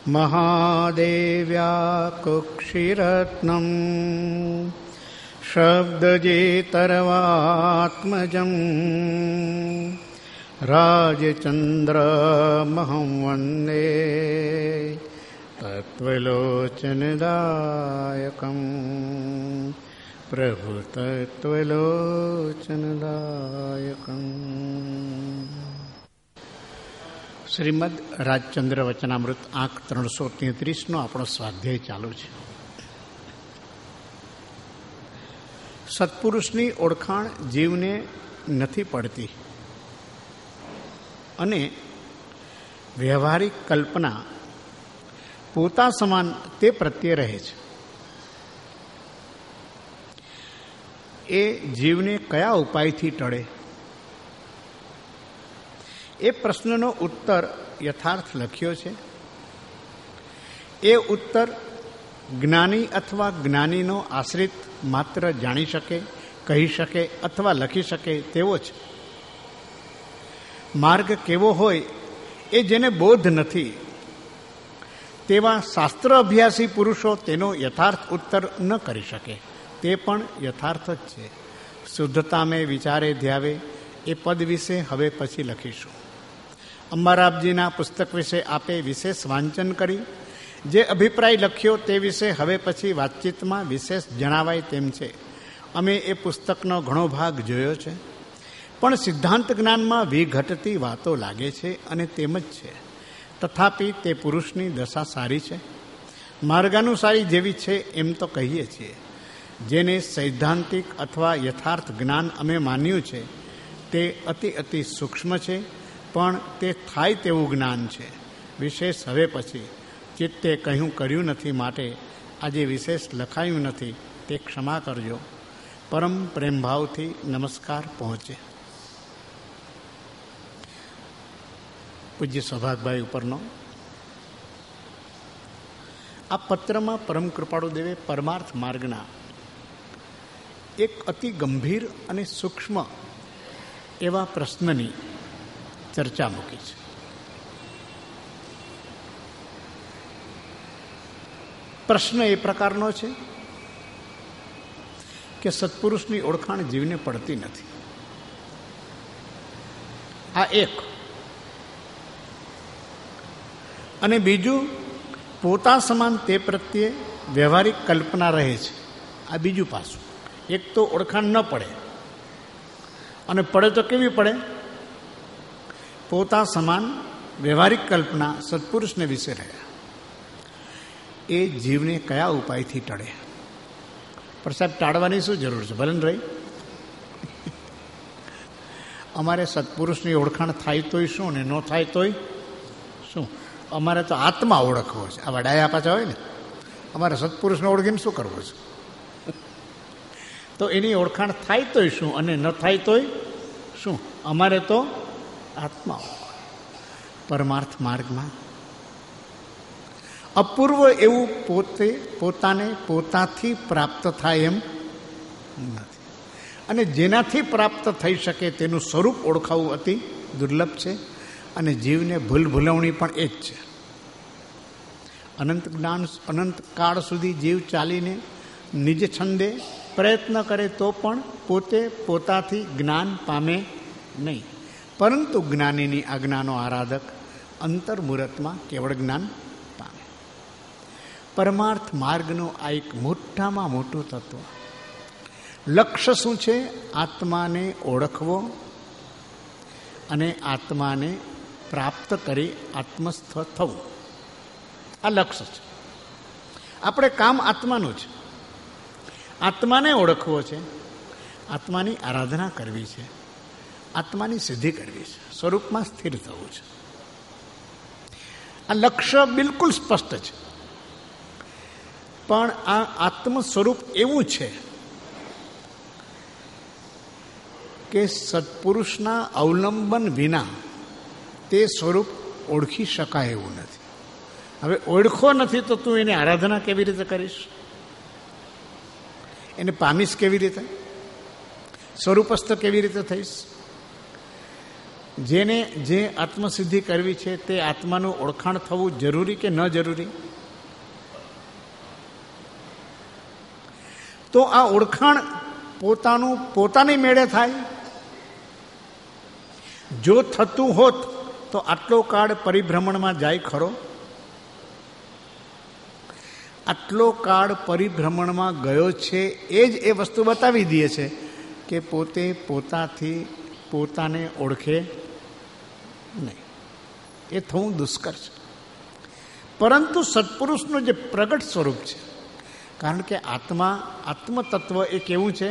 મહાદેવ્યા કુક્ષિરત્નમ શબ્દજેતરવાત્મજં રાજચંદ્રમહં વંદે તત્વલોચનદાયકં પ્રભુ તત્વલોચનદાયકં. શ્રીમદ રાજચંદ્ર વચનામૃત આંક 333 આપણો સ્વાધ્યાય ચાલુ છે. સત્પુરુષની ઓળખાણ જીવને નથી પડતી અને વ્યવહારિક કલ્પના પોતા સમાન તે પ્રત્યે રહે છે. એ જીવને કયા ઉપાયથી ટળે? એ પ્રશ્નનો ઉત્તર યથાર્થ લખ્યો છે. એ ઉત્તર જ્ઞાની અથવા જ્ઞાનીનો આશ્રિત માત્ર જાણી શકે, કહી શકે અથવા લખી શકે તેવો છે. માર્ગ કેવો હોય એ જેને બોધ નથી તેવા શાસ્ત્ર અભ્યાસી પુરુષો તેનો યથાર્થ ઉત્તર ન કરી શકે. તે પણ યથાર્થ જ છે. શુદ્ધતા મેં વિચારે ધ્યાવે એ પદ વિશે હવે પછી લખીશું. અંબારામજીના પુસ્તક વિશે આપે વિશેષ વાંચન કરી જે અભિપ્રાય લખ્યો તે વિશે હવે પછી વાતચીતમાં વિશેષ જણાવાય તેમ છે. અમે એ પુસ્તકનો ઘણો ભાગ જોયો છે, પણ સિદ્ધાંત જ્ઞાનમાં વિઘટતી વાતો લાગે છે અને તેમ જ છે. તથાપિ તે પુરુષની દશા સારી છે, માર્ગાનુસારી જેવી છે એમ તો કહીએ છીએ. જેને સૈદ્ધાંતિક અથવા યથાર્થ જ્ઞાન અમે માન્યું છે તે અતિ સૂક્ષ્મ છે, પણ તે થાય તેવું જ્ઞાન છે. વિશેષ હવે પછી ચિત્તે કહ્યું કર્યું નથી, માટે આજે વિશેષ લખાયું નથી તે ક્ષમા કરજો. પરમ પ્રેમભાવથી નમસ્કાર પહોંચે. પૂજ્ય સૌભાગભાઈ ઉપરનો આ પત્રમાં પરમ કૃપાળુદેવે પરમાર્થ માર્ગના એક અતિ ગંભીર અને સૂક્ષ્મ એવા પ્રશ્નની ચર્ચા મૂકી છે. પ્રશ્ન એ પ્રકારનો છે કે સત્પુરુષની ઓળખાણ જીવને પડતી નથી. આ એક. અને બીજું, પોતા સમાન તે પ્રત્યે વ્યવહારિક કલ્પના રહે છે. આ બીજું પાસું. એક તો ઓળખાણ ન પડે, અને પડે તો કેવી પડે? પોતા સમાન વ્યવહારિક કલ્પના સત્પુરુષને વિશે રહ્યા. એ જીવને કયા ઉપાયથી ટળે? પણ સાહેબ, ટાળવાની શું જરૂર છે? ભલે ને રહી. અમારે સત્પુરુષની ઓળખાણ થાય તોય શું ને ન થાય તોય શું? અમારે તો આત્મા ઓળખવો છે. આ વડાયા પાછા હોય ને, અમારે સત્પુરુષને ઓળખીને શું કરવું છે? તો એની ઓળખાણ થાય તોય શું અને ન થાય તોય શું? અમારે તો આત્મા. પરમાર્થ માર્ગમાં અપૂર્વ એવું પોતાને પોતાથી પ્રાપ્ત થાય એમ નથી. અને જેનાથી પ્રાપ્ત થઈ શકે તેનું સ્વરૂપ ઓળખાવું અતિ દુર્લભ છે. અને જીવને ભૂલભૂલવણી પણ એ જ છે. અનંત કાળ સુધી જીવ ચાલીને નિજ છંદે પ્રયત્ન કરે તો પણ પોતે પોતાથી જ્ઞાન પામે નહીં, પરંતુ જ્ઞાનીની આજ્ઞાનો આરાધક અંતર્મુહૂર્તમાં કેવળ જ્ઞાન પામે. પરમાર્થ માર્ગનું આ એક મોટામાં મોટું તત્વ. લક્ષ્ય શું છે? આત્માને ઓળખવો અને આત્માને પ્રાપ્ત કરી આત્મસ્થ થવું. આ લક્ષ્ય છે. આપણે કામ આત્માનું છે. આત્માને ઓળખવો છે, આત્માની આરાધના કરવી છે, આત્માની સિદ્ધિ કરવી છે, સ્વરૂપમાં સ્થિર થવું છે. આ લક્ષ્ય બિલકુલ સ્પષ્ટ છે. પણ આ આત્મ સ્વરૂપ એવું છે કે સત્પુરુષના અવલંબન વિના તે સ્વરૂપ ઓળખી શકાય એવું નથી. હવે ઓળખો નથી તો તું એની આરાધના કેવી રીતે કરીશ? એને પામીશ કેવી રીતે? સ્વરૂપસ્થ કેવી રીતે થઈશ? જેને જે આત્મસિદ્ધિ કરવી છે તે આત્માનું ઓળખાણ થવું જરૂરી કે ન જરૂરી? તો આ ઓળખાણ પોતાની મેળે થાય. જો થતું હોત તો આટલો કાળ પરિભ્રમણમાં જાય ખરો? આટલો કાળ પરિભ્રમણમાં ગયો છે એ જ એ વસ્તુ બતાવી દે છે કે પોતે પોતાને ઓળખે નહીં. એ થવું દુષ્કર છે. પરંતુ સત્પુરુષનું જે પ્રગટ સ્વરૂપ છે, કારણ કે આત્મતત્વ એ કેવું છે?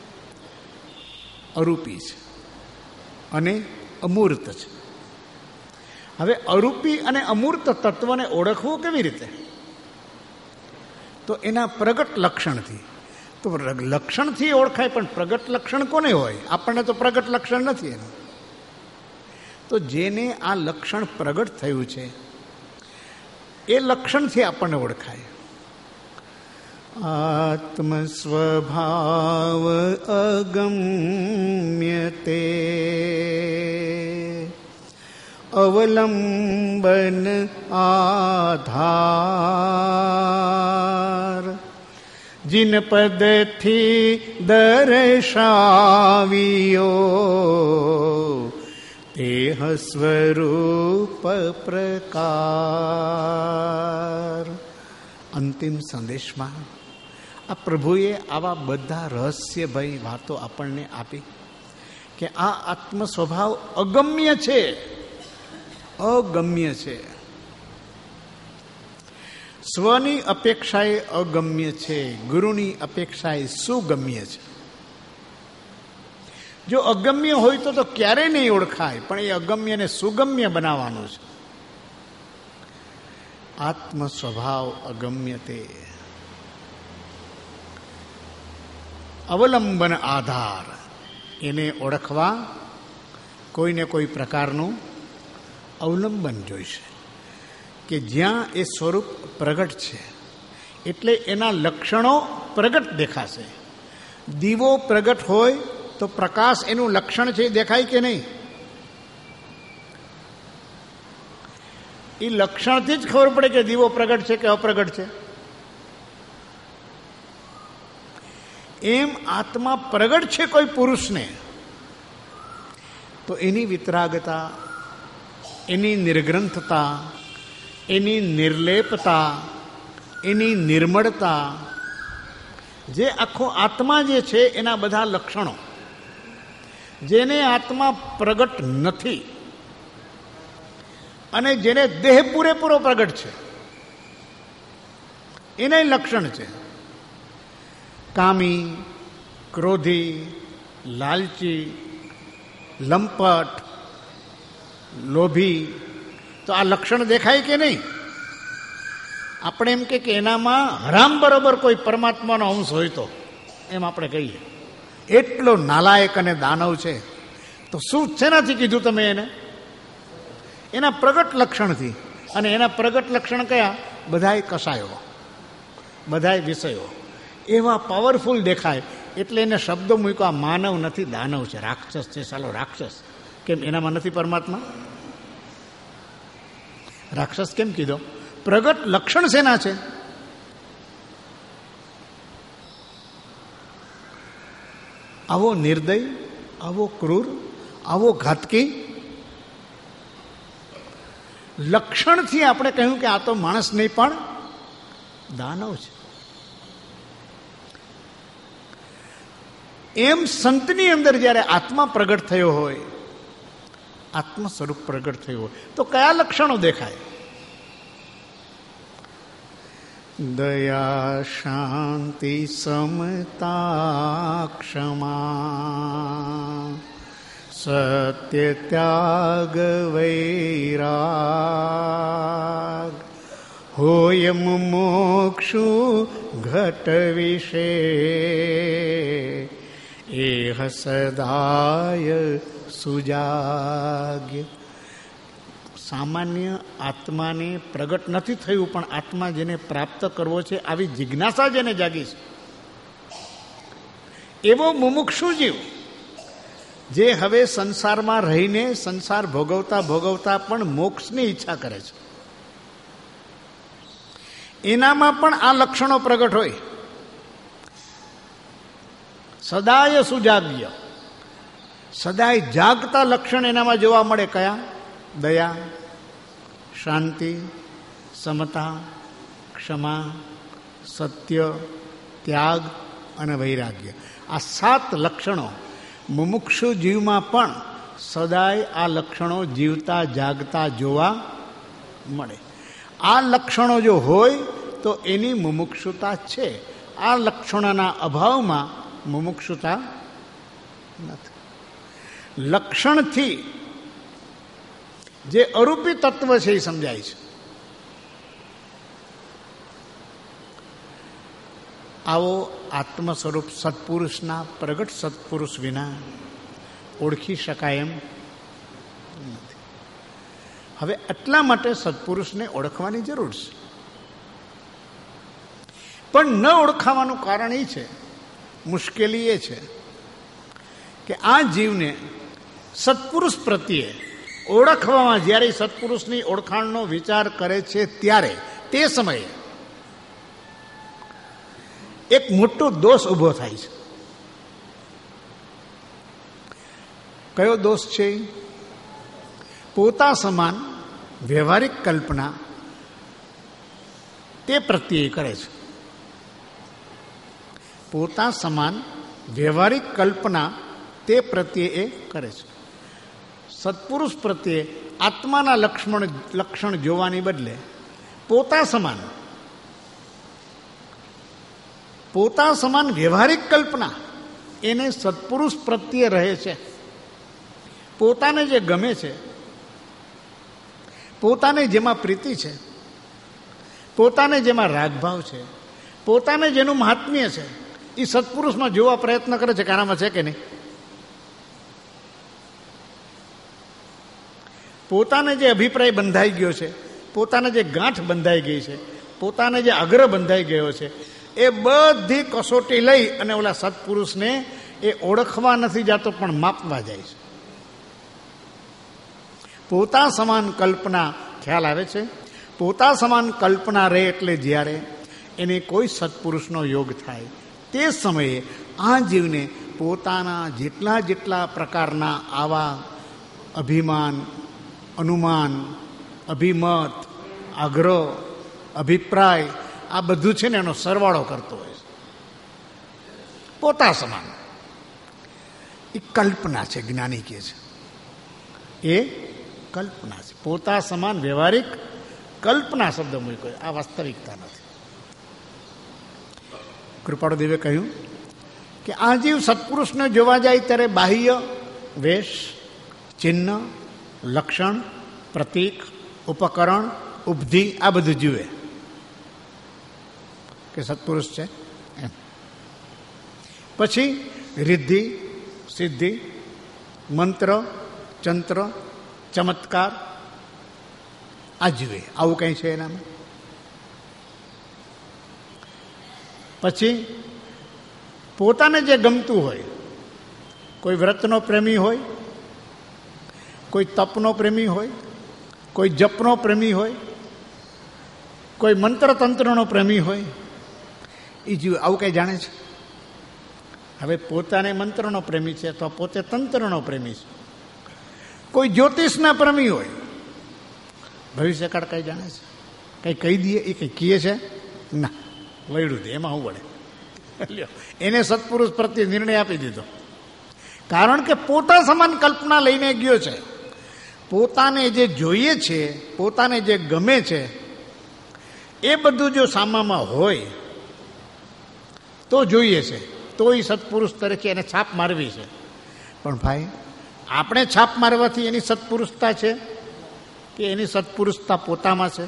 અરૂપી છે અને અમૂર્ત છે. હવે અરૂપી અને અમૂર્ત તત્વને ઓળખવું કેવી રીતે? તો એના પ્રગટ લક્ષણથી. તો લક્ષણથી ઓળખાય, પણ પ્રગટ લક્ષણ કોને હોય? આપણને તો પ્રગટ લક્ષણ નથી એનું. તો જેને આ લક્ષણ પ્રગટ થયું છે એ લક્ષણથી આપણને ઓળખાય. આત્મ સ્વભાવ અગમ્યતે અવલંબન આધાર જીન પદથી દર્શાવ્યો તેહ સ્વરૂપ પ્રકાર. અંતિમ સંદેશમાં આ પ્રભુએ આવા બધા રહસ્યભરી વાતો આપણને આપી કે આ આત્મ સ્વભાવ અગમ્ય છે. અગમ્ય છે. સ્વની અપેક્ષાએ અગમ્ય છે, ગુરુની અપેક્ષાએ સુગમ્ય છે. જો અગમ્ય હોય તો ક્યારેય નહીં ઓળખાય, પણ એ અગમ્યને સુગમ્ય બનાવવાનું છે. આત્મ સ્વભાવ અગમ્ય તે અવલંબન આધાર. એને ઓળખવા કોઈને કોઈ પ્રકારનું અવલંબન જોઈશે કે જ્યાં એ સ્વરૂપ પ્રગટ છે એટલે એના લક્ષણો પ્રગટ દેખાશે. દીવો પ્રગટ હોય તો પ્રકાશ એનું લક્ષણ છે, દેખાય કે નહીં? એ લક્ષણથી જ ખબર પડે કે દીવો પ્રગટ છે કે અપ્રગટ છે. એમ આત્મા પ્રગટ છે કોઈ પુરુષને તો એની વિતરાગતા, એની નિર્ગ્રંથતા, એની નિર્લેપતા, એની નિર્મળતા, જે આખો આત્મા જે છે એના બધા લક્ષણો, જેને આત્મા પ્રગટ નથી અને જેને દેહ પૂરેપૂરો પ્રગટ છે એને લક્ષણ છે. કામી, ક્રોધી, લાલચી, લંપટ, લોભી, તો આ લક્ષણ દેખાય કે નહીં? આપણે એમ કે એનામાં હરામ બરોબર કોઈ પરમાત્માનો અંશ હોય તો એમ આપણે કહીએ. એટલો નાલાયક અને દાનવ છે તો શું શેનાથી કીધું તમે એને? એના પ્રગટ લક્ષણથી. અને એના પ્રગટ લક્ષણ કયા? બધાય કસાયો, બધાય વિષયો એવા પાવરફુલ દેખાય. એટલે એને શબ્દો મૂક્યો, આ માનવ નથી, દાનવ છે, રાક્ષસ છે. ચાલો રાક્ષસ કેમ? એનામાં નથી પરમાત્મા? રાક્ષસ કેમ કીધો? પ્રગટ લક્ષણ શેના છે? આવો નિર્દય, આવો ક્રૂર, આવો ઘાતકી લક્ષણથી આપણે કહ્યું કે આ તો માણસ નહીં પણ દાનવ છે. એમ સંતની અંદર જ્યારે આત્મા પ્રગટ થયો હોય, આત્મ સ્વરૂપ પ્રગટ થયું હોય તો કયા લક્ષણો દેખાય? દયા, શાંતિ, સમતા, ક્ષમા, સત્ય, ત્યાગ, વૈરાગ, હોય મુમુક્ષુ ઘટ વિશે એહ સદાય સુજાગ્ય. સામાન્ય આત્માને પ્રગટ નથી થયું, પણ આત્મા જેને પ્રાપ્ત કરવો છે આવી જિજ્ઞાસા જેને જાગી છે એવો મુમુક્ષુ જીવ જે હવે સંસારમાં રહીને સંસાર ભોગવતા ભોગવતા પણ મોક્ષની ઈચ્છા કરે છે, એનામાં પણ આ લક્ષણો પ્રગટ હોય. સદાય સુજાગ્ય, સદાય જાગતા લક્ષણ એનામાં જોવા મળે. કયા? દયા, શાંતિ, સમતા, ક્ષમા, સત્ય, ત્યાગ અને વૈરાગ્ય. આ 7 લક્ષણો મુમુક્ષુ જીવમાં પણ સદાય આ લક્ષણો જીવતા જાગતા જોવા મળે. આ લક્ષણો જો હોય તો એની મુમુક્ષુતા છે. આ લક્ષણોના અભાવમાં મુમુક્ષુતા નથી. લક્ષણથી જે અરૂપી તત્વ છે એ સમજાય છે. આવો આત્મ સ્વરૂપ સત્પુરુષના પ્રગટ સત્પુરુષ વિના ઓળખી શકાય એમ નથી. હવે એટલા માટે સત્પુરુષને ઓળખવાની જરૂર છે. પણ ન ઓળખાવાનું કારણ એ છે, મુશ્કેલી એ છે કે આ જીવને સત્પુરુષ પ્રત્યે ઓળખવામાં જ્યારે સત્પુરુષની ઓળખાણનો વિચાર કરે છે ત્યારે તે સમયે એક મોટો દોષ ઊભો થાય છે. કયો દોષ છે? પોતા સમાન વ્યવહારિક કલ્પના તે પ્રત્યે કરે છે. પોતા સમાન વ્યવહારિક કલ્પના તે પ્રત્યે એ કરે છે. સત્પુરુષ પ્રત્યે આત્માના લક્ષણ જોવાની બદલે પોતા સમાન વ્યવહારિક કલ્પના એને સત્પુરુષ પ્રત્યે રહે છે. પોતાને જે ગમે છે, પોતાને જેમાં પ્રીતિ છે, પોતાને જેમાં રાગભાવ છે, પોતાને જેનું મહાત્મ્ય છે, એ સત્પુરુષમાં જોવા પ્રયત્ન કરે છે કે આનામાં છે કે નહીં. પોતાને જે અભિપ્રાય બંધાઈ ગયો છે, પોતાને જે ગાંઠ બંધાઈ ગઈ છે, પોતાને જે આગ્રહ બંધાઈ ગયો છે, એ બધી કસોટી લઈ અને ઓલા સત્પુરુષને એ ઓળખવા નથી જતો પણ માપવા જાય છે. પોતા સમાન કલ્પના ખ્યાલ આવે છે. પોતા સમાન કલ્પના રહે એટલે જ્યારે એને કોઈ સત્પુરુષનો યોગ થાય તે સમયે આ જીવને પોતાના જેટલા પ્રકારના આવા અભિમાન, અનુમાન, અભિમત, આગ્રહ, અભિપ્રાય આ બધું છે ને એનો સરવાળો કરતો હોય છે. પોતા સમાન એ કલ્પના છે, જ્ઞાની કહે છે એ કલ્પના છે. પોતા સમાન વ્યવહારિક કલ્પના શબ્દ મૂક્યો, આ વાસ્તવિકતા નથી. કૃપાળુદેવે કહ્યું કે આ જીવ સત્પુરુષને જોવા જાય ત્યારે બાહ્ય વેશ, ચિહ્ન, લક્ષણ, પ્રતીક, ઉપકરણ, ઉપધિ આ બધું જુએ કે સત્પુરુષ છે એમ. પછી રિદ્ધિ, સિદ્ધિ, મંત્ર, ચંત્ર, ચમત્કાર આ જુએ. આવું કંઈ છે એનામાં. પછી પોતાને જે ગમતું હોય, કોઈ વ્રતનો પ્રેમી હોય, કોઈ તપનો પ્રેમી હોય, કોઈ જપનો પ્રેમી હોય, કોઈ મંત્રતંત્રનો પ્રેમી હોય, એ જીવ આવું કંઈ જાણે છે. હવે પોતાને મંત્રનો પ્રેમી છે તો પોતે તંત્રનો પ્રેમી છે. કોઈ જ્યોતિષના પ્રેમી હોય, ભવિષ્યકાળ કંઈ જાણે છે? કંઈ કહી દઈએ એ કંઈ કહે છે? ના, વૈડું દે એમાં હું વળે. એને સત્પુરુષ પ્રત્યે નિર્ણય આપી દીધો. કારણ કે પોતા સમાન કલ્પના લઈને ગયો છે. પોતાને જે જોઈએ છે, પોતાને જે ગમે છે એ બધું જો સામામાં હોય તો જોઈએ છે, તો એ સત્પુરુષ તરીકે એને છાપ મારવી છે. પણ ભાઈ, આપણે છાપ મારવાથી એની સત્પુરુષતા છે કે એની સત્પુરુષતા પોતામાં છે?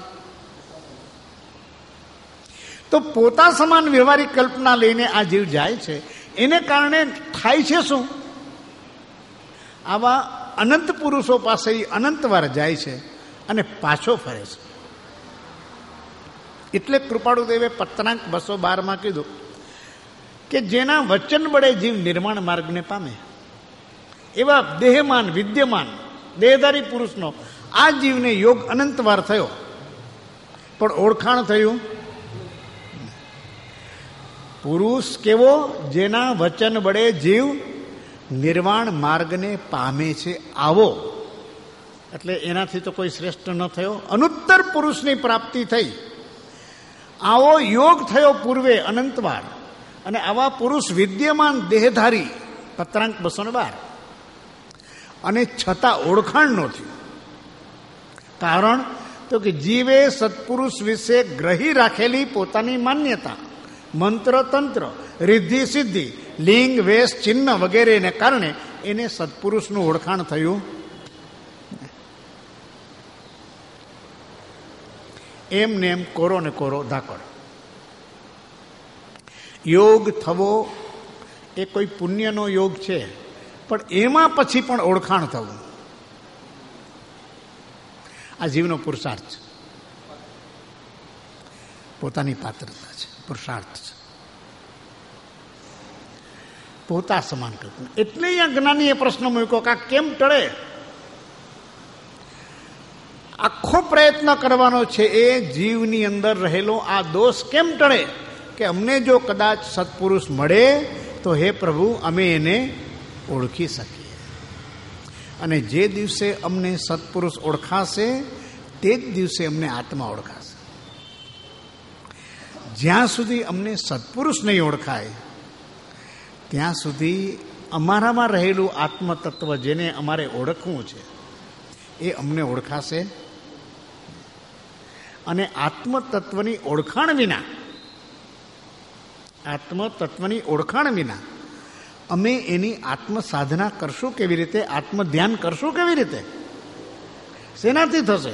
તો પોતા સમાન વ્યવહારિક કલ્પના લઈને આ જીવ જાય છે. એને કારણે થાય છે શું? આવા અનંત પુરુષો પાસે અનંતવાર જાય છે અને પાછો ફરે છે. એટલે કૃપાળુદેવે પત્રાંક 212 કીધું કે જેના વચન વડે જીવ નિર્માણ માર્ગને પામે એવા દેહમાન વિદ્યમાન દેહધારી પુરુષનો આ જીવને યોગ અનંતવાર થયો, પણ ઓળખાણ થયું. પુરુષ કેવો? જેના વચન વડે જીવ નિર્વાણ માર્ગને પામે છે, આવો. એટલે એનાથી તો કોઈ શ્રેષ્ઠ ન થયો, અનુત્તર પુરુષની પ્રાપ્તિ થઈ. આવો યોગ થયો પૂર્વે અનંતવાર, અને આવા પુરુષ વિદ્યમાન દેહધારી પત્રાંક 212, અને છતાં ઓળખાણ ન થયું. કારણ તો કે જીવે સત્પુરુષ વિશે ગ્રહી રાખેલી પોતાની માન્યતા, મંત્ર તંત્ર, રિદ્ધિ સિદ્ધિ, લિંગ વેશ ચિહ્ન વગેરેને કારણે એને સત્પુરુષનું ઓળખાણ થયું. એમને એમ કોરો ને કોરો ધાકડ. યોગ થવો એ કોઈ પુણ્યનો યોગ છે, પણ એમાં પછી પણ ઓળખાણ થવું આ જીવનો પુરુષાર્થ છે, પોતાની પાત્રતા છે, પુરુષાર્થ છે, પોતા સમાન કલ્પના. એટલે અહીંયા જ્ઞાનીએ પ્રશ્ન મૂક્યો કે આ કેમ ટળે? આખો પ્રયત્ન કરવાનો છે એ જીવની અંદર રહેલો આ દોષ કેમ ટળે? કે અમને જો કદાચ સત્પુરુષ મળે તો હે પ્રભુ અમે એને ઓળખી શકીએ. અને જે દિવસે અમને સત્પુરુષ ઓળખાશે તે જ દિવસે અમને આત્મા ઓળખાશે. જ્યાં સુધી અમને સત્પુરુષ નહીં ઓળખાય ત્યાં સુધી અમારામાં રહેલું આત્મતત્વ જેને અમારે ઓળખવું છે એ અમને ઓળખાશે. અને આત્મતત્વની ઓળખાણ વિના અમે એની આત્મ સાધના કરશું કેવી રીતે? આત્મ ધ્યાન કરશું કેવી રીતે? શેનાથી થશે?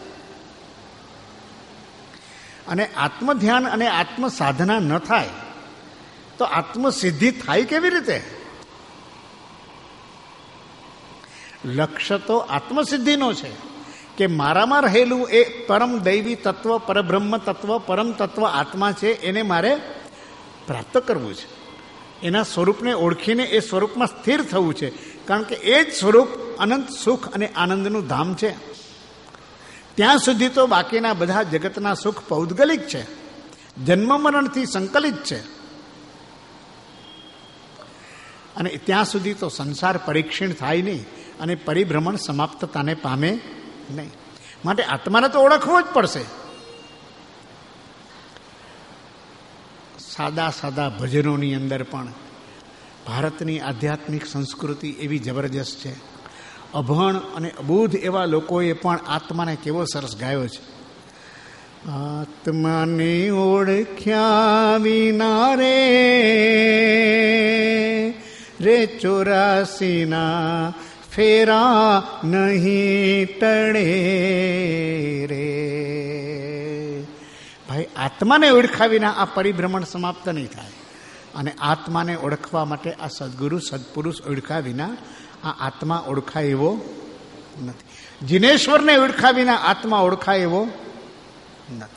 અને આત્મ ધ્યાન અને આત્મ સાધના ન થાય તો આત્મસિદ્ધિ થાય કેવી રીતે? લક્ષ્ય તો આત્મસિદ્ધિનો છે કે મારામાં રહેલું એ પરમ દૈવી તત્વ, પરબ્રહ્મ તત્વ, પરમ તત્વ આત્મા છે, એને મારે પ્રાપ્ત કરવું છે. એના સ્વરૂપને ઓળખીને એ સ્વરૂપમાં સ્થિર થવું છે, કારણ કે એ જ સ્વરૂપ અનંત સુખ અને આનંદનું ધામ છે. ત્યાં સુધી તો બાકીના બધા જગતના સુખ પૌદ્ગલિક છે, જન્મ મરણથી સંકલિત છે, અને ત્યાં સુધી તો સંસાર પરીક્ષણ થાય નહીં અને પરિભ્રમણ સમાપ્તતાને પામે નહીં. માટે આત્માને તો ઓળખવો જ પડશે. સાદા સાદા ભજનોની અંદર પણ ભારતની આધ્યાત્મિક સંસ્કૃતિ એવી જબરજસ્ત છે. અભણ અને અબોધ એવા લોકોએ પણ આત્માને કેવો સરસ ગાયો છે. આત્માને ઓળખ્યા વિના રે 84ના ફેરા નહીં ટળે રે. ભાઈ આત્માને ઓળખ્યા વિના આ પરિભ્રમણ સમાપ્ત નહીં થાય. અને આત્માને ઓળખવા માટે આ સદગુરુ સદપુરુષ ઓળખ્યા વિના આ આત્મા ઓળખાય એવો નથી. જિનેશ્વરને ઓળખ્યા વિના આત્મા ઓળખાય એવો નથી.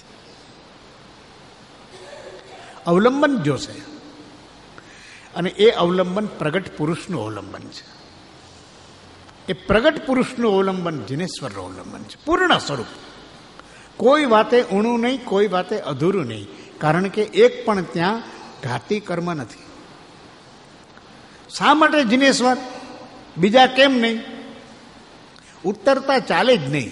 અવલંબન જોશે, અને એ અવલંબન પ્રગટ પુરુષનું અવલંબન છે. એ પ્રગટ પુરુષનું અવલંબન જિનેશ્વરનું અવલંબન છે, પૂર્ણ સ્વરૂપ. કોઈ વાતે ઊણું નહીં, કોઈ વાતે અધૂરું નહીં, કારણ કે એક પણ ત્યાં ઘાતી કર્મ નથી. શા માટે જિનેશ્વર? બીજા કેમ નહીં? ઉત્તરતા ચાલે જ નહીં.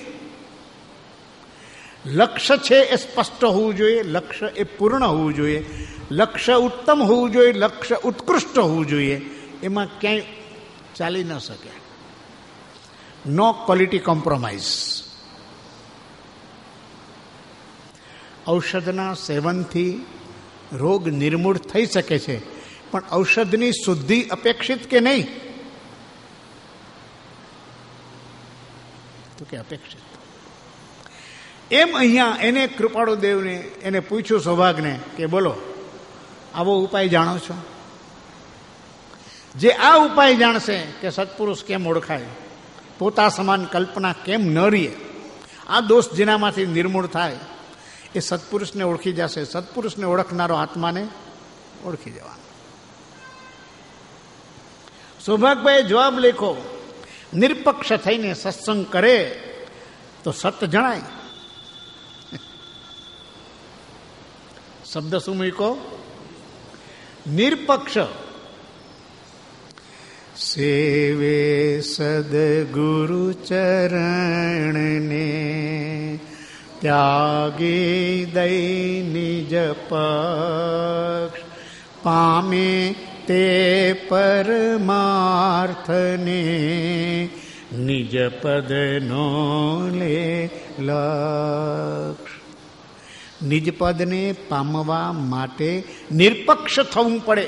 લક્ષ્ય છે એ સ્પષ્ટ હોવું જોઈએ, લક્ષ્ય એ પૂર્ણ હોવું જોઈએ, લક્ષ્ય ઉત્તમ હોવું જોઈએ, લક્ષ્ય ઉત્કૃષ્ટ હોવું જોઈએ. એમાં ક્યાંય ચાલી ન શકે. નો ક્વોલિટી કોમ્પ્રોમાઇઝ. ઔષધના સેવનથી રોગ નિર્મૂળ થઈ શકે છે, પણ ઔષધની શુદ્ધિ અપેક્ષિત કે નહીં? તો કે અપેક્ષિત. એમ અહીંયા એને કૃપાળુ દેવને એને પૂછ્યું સૌભાગને કે બોલો આવો ઉપાય જાણો છો? જે આ ઉપાય જાણશે કે સત્પુરુષ કેમ ઓળખાય, પોતા સમાન કલ્પના કેમ ન રહીએ, આ દોષ જેનામાંથી નિર્મૂળ થાય એ સત્પુરુષને ઓળખી જશે. સત્પુરુષને ઓળખનારો આત્માને ઓળખી જવાનો. સૌભાગભાઈએ જવાબ લખો, નિરપક્ષ થઈને સત્સંગ કરે તો સત જણાય. શબ્દ શું મૂકો? નિરપક્ષ. સેવે સદગુરુ ચરણને ત્યાગી દઈ નિજ પક્ષ, પામે તે પરમાર્થને નિજ પદનો લે લક્ષ. નિજ પદને પામવા માટે નિરપક્ષ થવું પડે.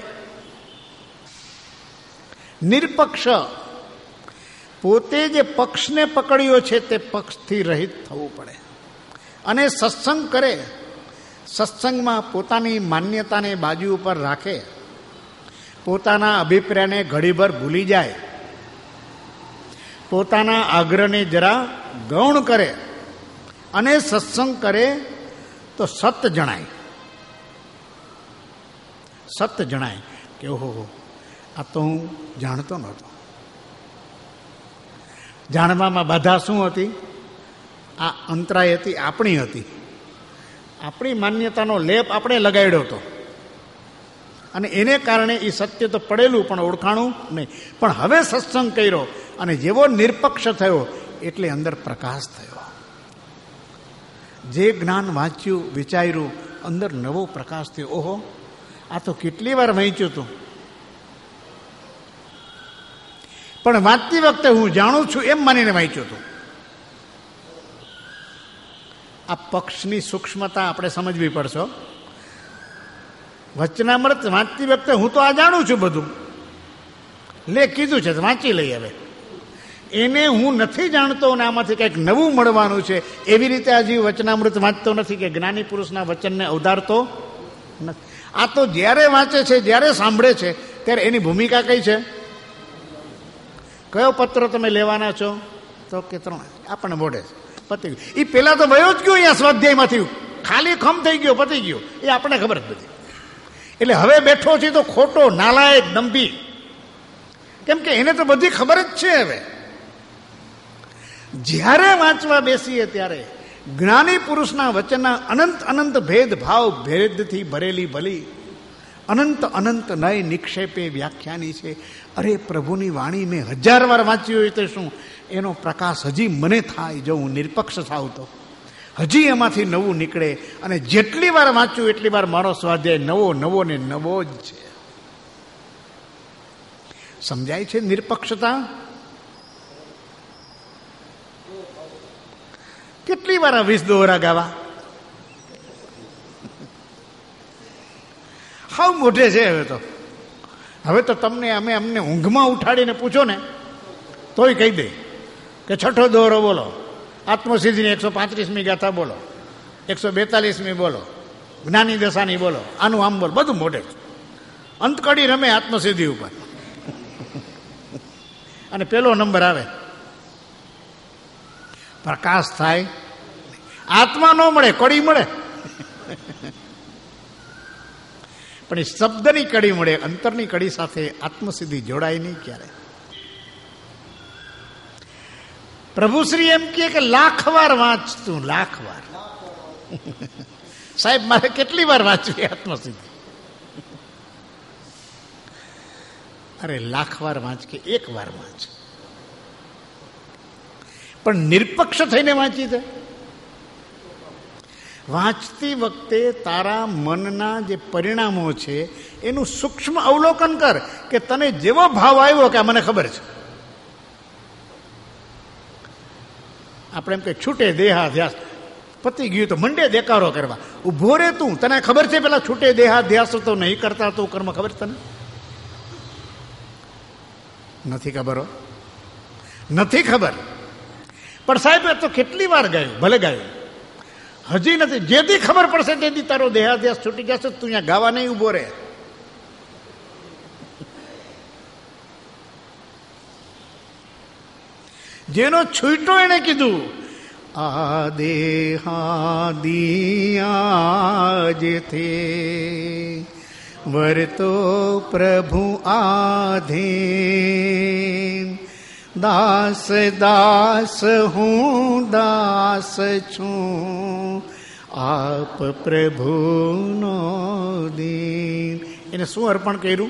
નિરપક્ષ, પોતે જે પક્ષને પકડ્યો છે તે પક્ષથી રહિત થવું પડે. અને સત્સંગ કરે, સત્સંગમાં પોતાની માન્યતાને બાજુ ઉપર રાખે, પોતાના અભિપ્રાયને ઘડીભર ભૂલી જાય, પોતાના આગ્રહને જરા ગૌણ કરે અને સત્સંગ કરે તો સત જણાય. સત જણાય કે ઓહો, આ તો હું જાણતો નહોતો. જાણવામાં બાધા શું હતી? આ અંતરાય હતી, આપણી હતી. આપણી માન્યતાનો લેપ આપણે લગાડ્યો હતો અને એને કારણે એ સત્ય તો પડેલું પણ ઓળખાણું નહીં. પણ હવે સત્સંગ કર્યો અને જેવો નિરપક્ષ થયો એટલે અંદર પ્રકાશ થયો. જે જ્ઞાન વાંચ્યું, વિચાર્યું, અંદર નવો પ્રકાશ થયો. ઓહો, આ તો કેટલી વાર વાંચ્યું હતું, પણ વાંચતી વખતે હું જાણું છું એમ માનીને વાંચ્યું હતું. આ પક્ષની સૂક્ષ્મતા આપણે સમજવી પડશે. વચનામૃત વાંચતી વખતે હું તો આ જાણું છું બધું, લે કીધું છે વાંચી લઈ. હવે એને હું નથી જાણતો અને આમાંથી કંઈક નવું મળવાનું છે એવી રીતે આ જીવ વચનામૃત વાંચતો નથી કે જ્ઞાની પુરુષના વચનને અવધારતો નથી. આ તો જ્યારે વાંચે છે, જ્યારે સાંભળે છે ત્યારે એની ભૂમિકા કઈ છે? કયો પત્ર તમે લેવાના છો? તો કે 3. આપણને મોઢે પતી ગયું. એ પેલા તો વયો જ ગયો અહીંયા સ્વાધ્યાયમાંથી, ખાલી ખમ થઈ ગયો, પતી ગયો. એ આપણને ખબર જ નથી. એટલે હવે બેઠો છે તો ખોટો, નાલાયક, દંભી. કેમ કે એને તો બધી ખબર જ છે. હવે જ્યારે વાંચવા બેસીએ ત્યારે જ્ઞાની પુરુષના વચનના અનંત અનંત ભેદભાવ, ભેદથી ભરેલી ભલી અનંત અનંત નય નિક્ષેપે વ્યાખ્યાની છે. અરે પ્રભુની વાણી મેં 1000 વાર વાંચી હોય તો શું, એનો પ્રકાશ હજી મને થાય. જો હું નિરપક્ષ થાવ તો હજી એમાંથી નવું નીકળે. અને જેટલી વાર વાંચ્યું એટલી વાર મારો સ્વાધ્યાય નવો નવો ને નવો જ છે. સમજાય છે નિરપક્ષતા? કેટલી વાર 20 દોહરા ગાવા? હાવ મોઢે છે. હવે તો તમને અમને ઊંઘમાં ઉઠાડીને પૂછો ને તોય કહી દે કે 6ઠો દોહરો બોલો, આત્મસિદ્ધિની 135મી ગાથા બોલો, 142મી બોલો, જ્ઞાની દશાની બોલો, આનું આમ બોલો, બધું મોઢે છે. અંતકડી રમે આત્મસિદ્ધિ ઉપર અને પેલો નંબર આવે. પ્રકાશ થાય, આત્મા ન મળે, કડી મળે. પણ એ શબ્દની કડી મળે, અંતરની કડી સાથે આત્મસિદ્ધિ જોડાય નહીં ક્યારે. પ્રભુશ્રી એમ કે 1,00,000 વાર વાંચતું, 1,00,000 વાર. સાહેબ મારે કેટલી વાર વાંચવી આત્મસિદ્ધિ? અરે 1,00,000 વાર વાંચ કે 1 વાર વાંચ, પણ નિરપક્ષ થઈને વાંચી દે. વાંચતી વખતે તારા મનના જે પરિણામો છે એનું સૂક્ષ્મ અવલોકન કર કે તને જેવો ભાવ આવ્યો કે મને ખબર છે. આપણે એમ કે છૂટે દેહાધ્યાસ, પતી ગયું તો મંડે દેકારો કરવા. ઉભો રે તું, તને ખબર છે પેલા છૂટે દેહાધ્યાસ તો નહીં કરતા તો કર્મ ખબર તને નથી ખબર? નથી ખબર. પણ સાહેબ એ તો કેટલી વાર ગાયું, ભલે ગાયું, હજી નથી. જેથી ખબર પડશે તેથી તારો દેહાધ્યાસ છૂટી જશે. તું અહીંયા ગાવા નહીં ઉભો રહે. જેનો છૂટો એને કીધું, આ દેહાદિયા જે થે વર્તો પ્રભુ આધીન. દાસ દાસ હું દાસ છું, આપ પ્રભુનો દીન. એને શું અર્પણ કર્યું?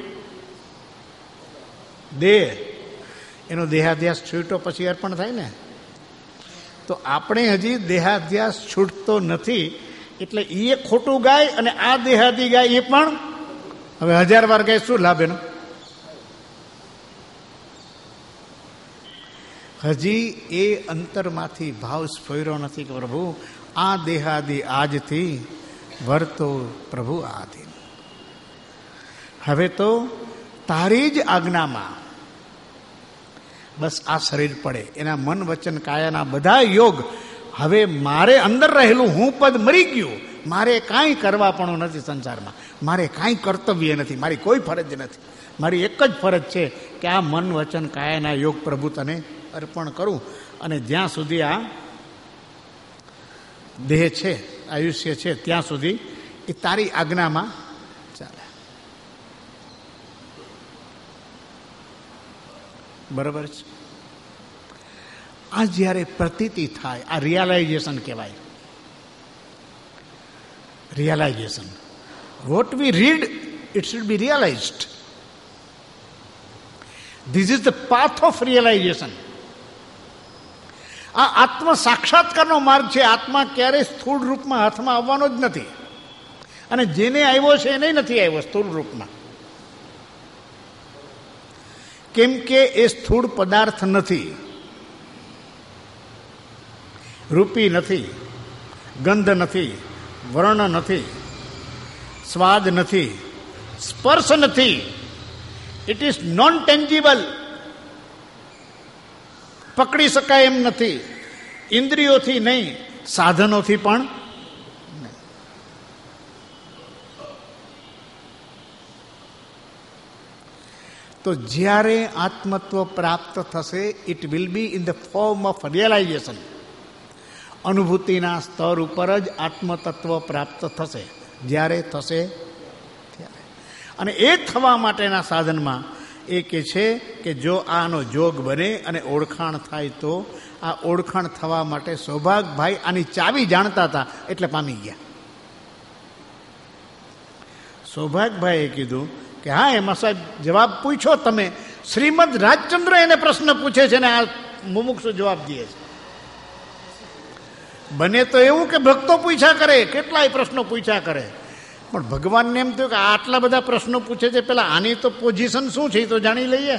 દેહ. એનો દેહાધ્યાસ છૂટો પછી અર્પણ થાય ને. તો આપણે હજી દેહાધ્યાસ છૂટતો નથી, એટલે એ ખોટું ગાય અને આ દેહાદી ગાય એ પણ હવે 1000 વાર ગાય, શું લાભ એનો? હજી એ અંતરમાંથી ભાવ સ્ફોર્યો નથી કે પ્રભુ આ દેહાદી આજથી વર્તો પ્રભુ આધીન. હવે તો તારી જ આજ્ઞામાં બસ આ શરીર પડે, એના મન વચન કાયાના બધા યોગ. હવે મારે અંદર રહેલું હું પદ મરી ગયું. મારે કાંઈ કરવા પણ નથી સંસારમાં, મારે કાંઈ કર્તવ્ય નથી, મારી કોઈ ફરજ નથી. મારી એક જ ફરજ છે કે આ મન વચન કાયાના યોગ પ્રભુ તને અર્પણ કરું. અને જ્યાં સુધી આ દેહ છે, આયુષ્ય છે, ત્યાં સુધી એ તારી આજ્ઞામાં ચાલે. બરાબર છે? આ જ્યારે પ્રતીતિ થાય, આ રિયલાઇઝેશન કહેવાય. Realisation. What we read, it should be realised. This is the path of realisation. આ આત્મ સાક્ષાત્કારનો માર્ગ છે. આત્મા ક્યારેય સ્થૂળ રૂપમાં હાથમાં આવવાનો જ નથી, અને જેને આવ્યો છે એને નથી આવ્યો સ્થૂળ રૂપમાં. કેમ કે એ સ્થૂળ પદાર્થ નથી, રૂપી નથી, ગંધ નથી, વર્ણ નથી, સ્વાદ નથી, સ્પર્શ નથી. It is non tangible. પકડી શકાય એમ નથી. ઇન્દ્રિયોથી નહીં, સાધનોથી પણ નહીં. તો જ્યારે આત્મત્વ પ્રાપ્ત થશે, it will be in the form of realisation. અનુભૂતિના સ્તર ઉપર જ આત્મતત્વ પ્રાપ્ત થશે. જ્યારે થશે ત્યારે. અને એ થવા માટેના સાધનમાં એ કે છે કે જો આનો જોગ બને અને ઓળખાણ થાય, તો આ ઓળખાણ થવા માટે સૌભાગભાઈ આની ચાવી જાણતા હતા એટલે પામી ગયા. સૌભાગભાઈએ કીધું કે હા, એમાં સાહેબ જવાબ પૂછો તમે. શ્રીમદ રાજચંદ્ર એને પ્રશ્ન પૂછે છે ને આ મુમુક્ષુ જવાબ દે છે. બને તો એવું કે ભક્તો પૂછ્યા કરે, કેટલાય પ્રશ્નો પૂછ્યા કરે, પણ ભગવાનને એમ થયું કે આટલા બધા પ્રશ્નો પૂછે છે, પેલા આની તો પોઝિશન શું છે એ તો જાણી લઈએ.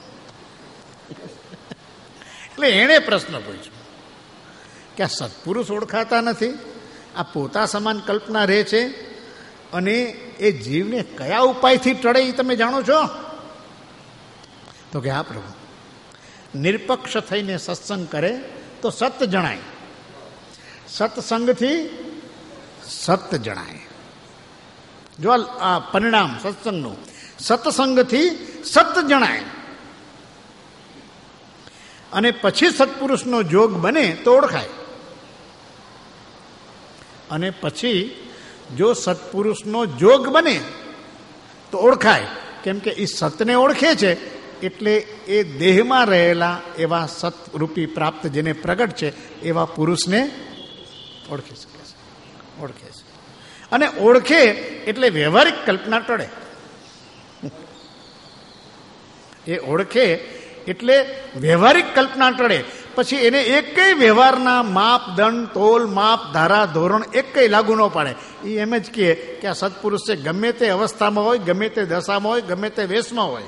એટલે એણે પ્રશ્ન પૂછ્યો કે આ સત્પુરુષ ઓળખાતા નથી, આ પોતા સમાન કલ્પના રહે છે, અને એ જીવને કયા ઉપાયથી ટળે એ તમે જાણો છો? તો કે હા પ્રભુ, નિરપક્ષ થઈને સત્સંગ કરે તો સત જણાય, સત્સંગથી સત જણાય. જો આ પરિણામ સત્સંગનું, સત્સંગથી સત જણાય. અને પછી સત્પુરુષનો જોગ બને તો ઓળખાય. અને પછી જો સત્પુરુષનો જોગ બને તો ઓળખાય. કેમ કે એ સતને ઓળખે છે એટલે એ દેહમાં રહેલા એવા સતરૂપી પ્રાપ્ત જેને પ્રગટ છે એવા પુરુષને ઓળખી શકે છે, ઓળખે છે. અને ઓળખે એટલે વ્યવહારિક કલ્પના ટળે. એ ઓળખે એટલે વ્યવહારિક કલ્પના ટળે. પછી એને એકેય વ્યવહારના માપદંડ, તોલ, માપ, ધારા, ધોરણ એકેય લાગુ ન પાડે. એ એમ જ કહે કે આ સત્પુરુષ છે, ગમે તે અવસ્થામાં હોય, ગમે તે દશામાં હોય, ગમે તે વેશમાં હોય,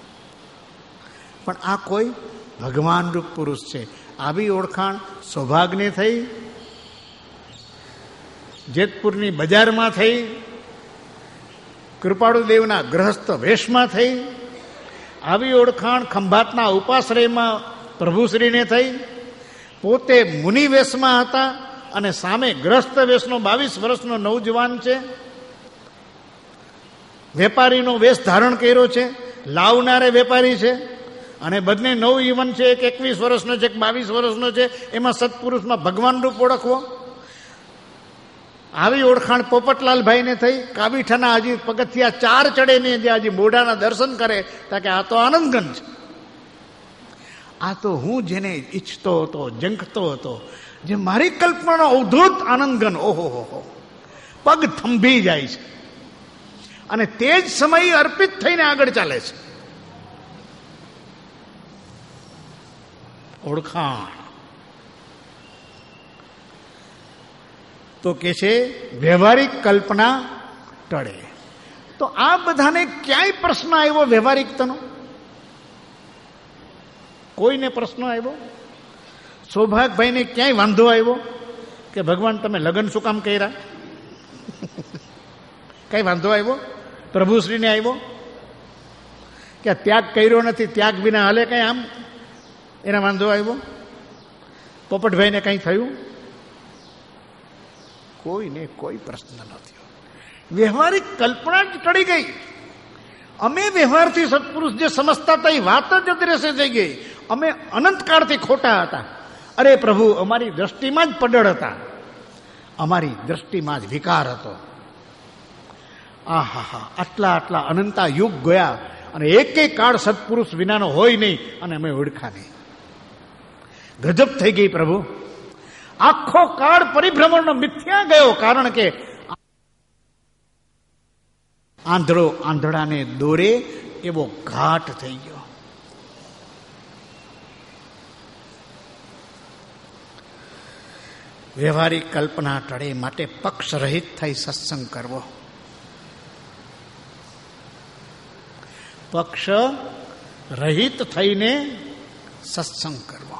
પણ આ કોઈ ભગવાનરૂપ પુરુષ છે. આવી ઓળખાણ સૌભાગ્યને થઈ, જેતપુરની બજારમાં થઈ, કૃપાળુદેવના ગ્રહસ્થ વેશમાં થઈ, આવી ઓળખાણ ખંભાતના ઉપાશ્રયમાં પ્રભુશ્રીને થઈ. પોતે મુનિ વેશમાં હતા અને સામે ગ્રસ્ત વેશનો 22 વર્ષનો નવજવાન છે, વેપારીનો વેશ ધારણ કર્યો છે, લાવનારે વેપારી છે, અને બંને નવયુવન છે, એક 21 વર્ષનો છે, એક 22 વર્ષનો છે. એમાં સત્પુરુષમાં ભગવાન રૂપ ઓળખવો. આવી ઓળખાણ પોપટલાલભાઈને થઈ. કાબીઠાના હજી પગથિયા 4 ચડે ને જે હજી મોઢાના દર્શન કરે તા કે આ તો આનંદગન છે. આ તો હું જેને ઈચ્છતો હતો, ઝંખતો હતો, જે મારી કલ્પનાનો અવધૂત આનંદગન, ઓહો હો, પગ થંભી જાય છે અને તે જ સમયે અર્પિત થઈને આગળ ચાલે છે. ઓળખાણ તો કે છે વ્યવહારિક કલ્પના ટળે. તો આ બધાને ક્યાંય પ્રશ્ન આવ્યો વ્યવહારિકતાનો? કોઈને પ્રશ્ન આવ્યો? સૌભાગભાઈને ક્યાંય વાંધો આવ્યો કે ભગવાન તમે લગ્ન શું કામ કર્યા? કઈ વાંધો આવ્યો? પ્રભુશ્રીને આવ્યો કે ત્યાગ કર્યો નથી, ત્યાગ વિના હાલે કઈ? આમ એને વાંધો આવ્યો? પોપટભાઈને કઈ થયું? કોઈને કોઈ પ્રશ્ન નથી. વ્યવહારિક કલ્પના જ ટળી ગઈ. અમે વ્યવહારથી સત્પુરુષ જે સમજતા હતા એ વાત જ અદ્રશ્ય થઈ ગઈ. અમે અનંતકાળથી ખોટા હતા. અરે પ્રભુ, અમારી દ્રષ્ટિમાં જ પડળ હતા, અમારી દ્રષ્ટિમાં જ વિકાર હતો. આહા, આટલા અનંતા યુગ ગયા અને એકેય કાળ સત્પુરુષ વિનાનો હોય નહીં અને અમે ઓળખા નહીં. ગજબ થઈ ગઈ પ્રભુ. આખો કાળ પરિભ્રમણનો મિથ્યા ગયો, કારણ કે આંધળો આંધળાને દોરે એવો ઘાટ થઈ ગયો. વ્યવહારિક કલ્પના ટળે માટે પક્ષ રહિત થઈ સત્સંગ કરવો. પક્ષ રહિત થઈને સત્સંગ કરવો.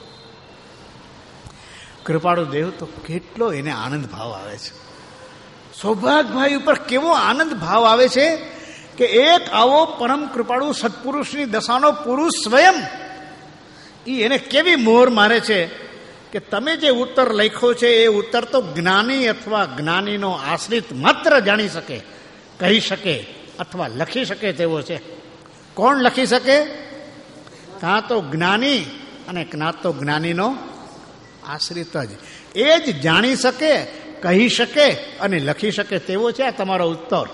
કૃપાળુ દેવ તો કેટલો એને આનંદ ભાવ આવે છે. સૌભાગભાઈ ઉપર કેવો આનંદ ભાવ આવે છે કે એક આવો પરમ કૃપાળુ સત્પુરુષની દશાનો પુરુષ સ્વયં એને કેવી મોહર મારે છે કે તમે જે ઉત્તર લખ્યો છે એ ઉત્તર તો જ્ઞાની અથવા જ્ઞાનીનો આશ્રિત માત્ર જાણી શકે, કહી શકે અથવા લખી શકે તેવો છે. કોણ લખી શકે? કાં તો જ્ઞાની અને કાં તો જ્ઞાનીનો આશ્રિત જ. એ જ જાણી શકે, કહી શકે અને લખી શકે તેવો છે આ તમારો ઉત્તર.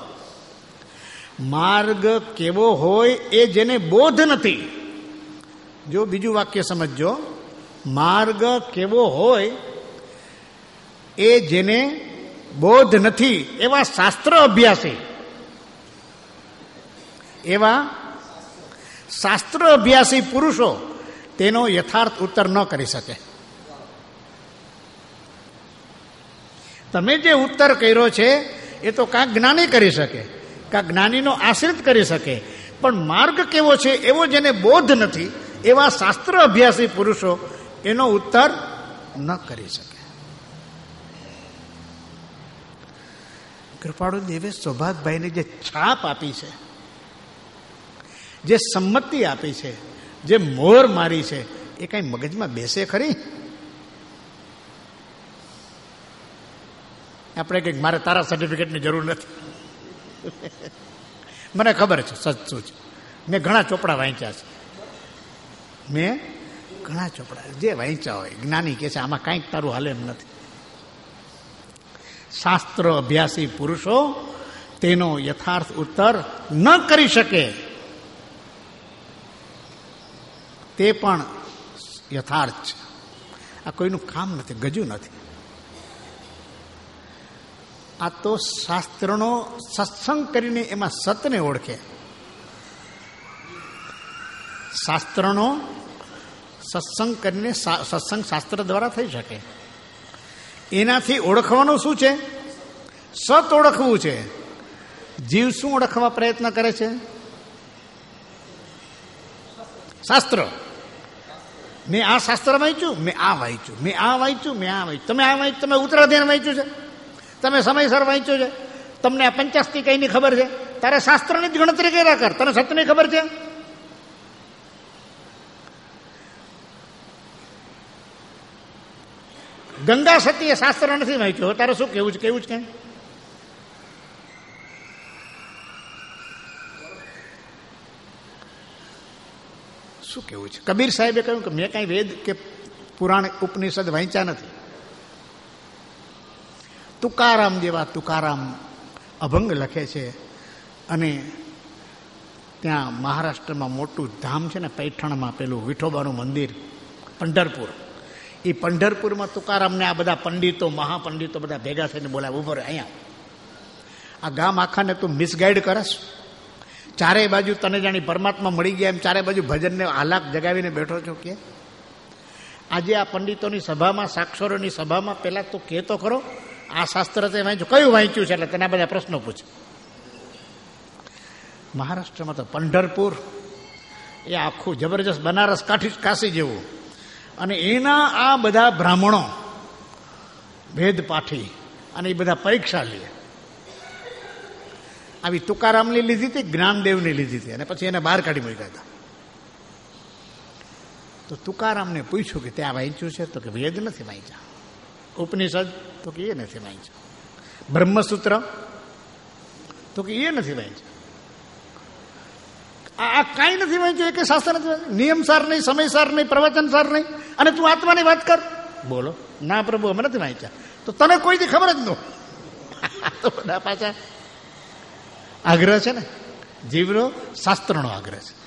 માર્ગ કેવો હોય એ જેને બોધ નથી. જો બીજું વાક્ય સમજજો. માર્ગ કેવો હોય એ જેને બોધ નથી એવા શાસ્ત્ર અભ્યાસી, એવા શાસ્ત્ર અભ્યાસી પુરુષો તેનો યથાર્થ ઉત્તર ન કરી શકે. તમે જે ઉત્તર કર્યો છે એ તો કાંક જ્ઞાની કરી શકે, કાંક જ્ઞાનીનો આશ્રિત કરી શકે, પણ માર્ગ કેવો છે એવો જેને બોધ નથી એવા શાસ્ત્ર અભ્યાસી પુરુષો એનો ઉત્તર ન કરી શકે. કૃપાળુ દેવે સૌભાગભાઈને જે છાપ આપી છે, જે સંમતિ આપી છે, જે મોહર મારી છે, એ કઈ મગજમાં બેસે ખરી? આપણે કંઈક મારે તારા સર્ટિફિકેટની જરૂર નથી. મને ખબર છે સચું છે. મેં ઘણા ચોપડા વાંચ્યા છે. મેં ઘણા ચોપડા જે વાંચ્યા હોય. જ્ઞાની કહે છે આમાં કાંઈક તારું હાલે એમ નથી. શાસ્ત્ર અભ્યાસી પુરુષો તેનો યથાર્થ ઉત્તર ન કરી શકે. તે પણ યથાર્થ છે. આ કોઈનું કામ નથી, ગજુ નથી. આ તો શાસ્ત્રનો સત્સંગ કરીને એમાં સતને ઓળખે. શાસ્ત્રનો સત્સંગ કરીને સત્સંગ શાસ્ત્ર દ્વારા થઈ શકે. એનાથી ઓળખવાનું શું છે? સત ઓળખવું છે. જીવ શું ઓળખવા પ્રયત્ન કરે છે? શાસ્ત્ર. મેં આ શાસ્ત્ર વાંચ્યું, મેં આ વાંચ્યું, મેં આ વાંચ્યું, મેં આ વાંચ્યું. તમે આ વાંચ્યું, તમે ઉત્તરાધ્યાય વાંચ્યું છે, તમે સમયસર વાંચ્યું છે, તમને આ 50 કઈની ખબર છે, તારે શાસ્ત્રની જ ગણતરી કર્યા કર. તને સતની ખબર છે? ગંગા સતીએ શાસ્ત્ર નથી વાંચ્યું, તારે શું કેવું છે? કેવું છે? શું કેવું છે? કબીર સાહેબે કહ્યું કે મેં કાંઈ વેદ કે પુરાણ ઉપનિષદ વાંચ્યા નથી. તુકારામ જેવા તુકારામ અભંગ લખે છે. અને ત્યાં મહારાષ્ટ્રમાં મોટું ધામ છે ને, પૈઠણમાં પેલું વિઠોબાનું મંદિર, પંઢરપુર. એ પંઢરપુરમાં તુકારામને આ બધા પંડિતો, મહાપંડિતો બધા ભેગા થઈને બોલાવે, ઉભો રહે અહીંયા. આ ગામ આખાને તું મિસગાઈડ કરશ. ચારેય બાજુ તને જાણી પરમાત્મા મળી ગયા એમ ચારે બાજુ ભજનને હાલાક જગાવીને બેઠો છો કે. આજે આ પંડિતોની સભામાં, સાક્ષરોની સભામાં પહેલાં તું કહેતો ખરો આ શાસ્ત્ર તે વાંચ્યું, કયું વાંચ્યું છે? એટલે તને બધા પ્રશ્નો પૂછે. મહારાષ્ટ્રમાં તો પંઢરપુર એ આખું જબરજસ્ત બનારસ કાશી જેવું. અને એના આ બધા બ્રાહ્મણો વેદ પાઠી અને એ બધા પરીક્ષા લે. આવી તુકારામની લીધી હતી, જ્ઞાનદેવની લીધી હતી, અને પછી એને બહાર કાઢી મૂક્યા હતા. તો તુકારામને પૂછ્યું કે ત્યાં વાંચ્યું છે? તો કે વેદ નથી વાંચ્યા. ઉપનિષદ? તો કે એ નથી વાંચ્યા. બ્રહ્મસૂત્ર? તો કે એ નથી વાંચ્યા. આ કાંઈ નથી વાંચ્યું, એ શાસ્ત્ર નથી વાંચ્યું. નિયમસાર નહીં, સમયસાર નહીં, પ્રવચનસાર નહીં, અને તું આત્માની વાત કર. બોલો ના પ્રભુ, અમે નથી વાંચ્યા. તો તને કોઈથી ખબર જ ન. તો બધા પાછા આગ્રહ છે ને, જીવનો શાસ્ત્રનો આગ્રહ છે.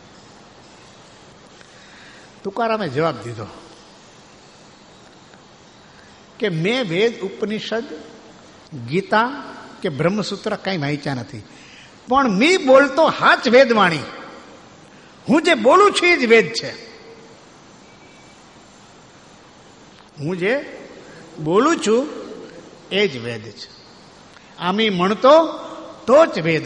તુકારામે જવાબ દીધો કે મેં વેદ, ઉપનિષદ, ગીતા કે બ્રહ્મસૂત્ર કાંઈ વાંચ્યા નથી, પણ મી બોલતો હાચ વેદવાણી. હું જે બોલું છું એ જ વેદ છે. હું જે બોલું છું એ જ વેદ છે. આમી મણતો તો જ વેદ.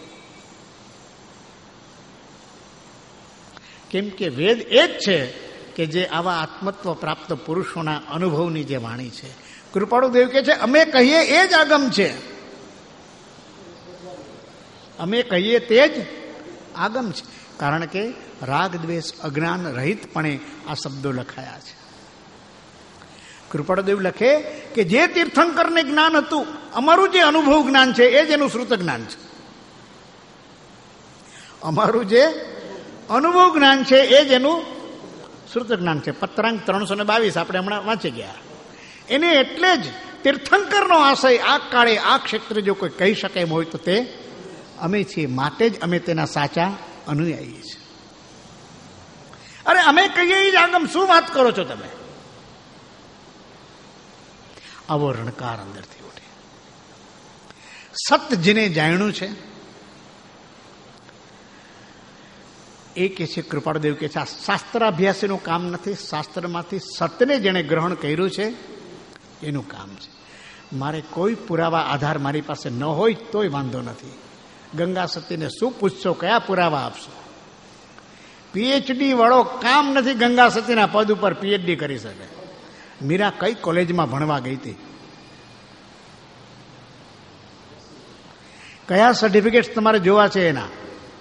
કેમ કે વેદ એ જ છે કે જે આવા આત્મત્વ પ્રાપ્ત પુરુષોના અનુભવની જે વાણી છે. કૃપાળુદેવ કહે છે અમે કહીએ એ જ આગમ છે. અમે કહીએ તે જ આગમ છે. કારણ કે રાગ દ્વેષ અજ્ઞાન રહિતપણે આ શબ્દો લખાયા છે. કૃપાળુદેવ લખે કે જે તીર્થંકરને જ્ઞાન હતું, અમારું જે અનુભવ જ્ઞાન છે એ જ એનું શ્રુત જ્ઞાન છે. અમારું જે અનુભવ જ્ઞાન છે એ જ એનું શ્રુત જ્ઞાન છે. પત્રાંક 322 આપણે હમણાં વાંચી ગયા. એને એટલે જ તીર્થંકરનો આશય આ કાળે આ ક્ષેત્રે જો કોઈ કહી શકે એમ હોય તો તે અમે છીએ. માટે જ અમે તેના સાચા અનુયાયી છીએ. અરે અમે કહીએ એ જ આગમ, શું વાત કરો છો તમે? આવો રણકાર અંદરથી ઉઠે. સત જેને જાણ્યું છે એ કે છે, કૃપાળુદેવ કે છે આ શાસ્ત્રાભ્યાસીનું કામ નથી. શાસ્ત્રમાંથી સતને જેણે ગ્રહણ કર્યું છે એનું કામ છે. મારે કોઈ પુરાવા આધાર મારી પાસે ન હોય તોય વાંધો નથી. ગંગા સતીને શું પૂછશો, કયા પુરાવા આપશો? પીએચડી વાળો કામ નથી ગંગા સતીના પદ ઉપર પીએચડી કરી શકે. મીરા કઈ કોલેજમાં ભણવા ગઈ હતી? કયા સર્ટિફિકેટ તમારે જોવા છે એના?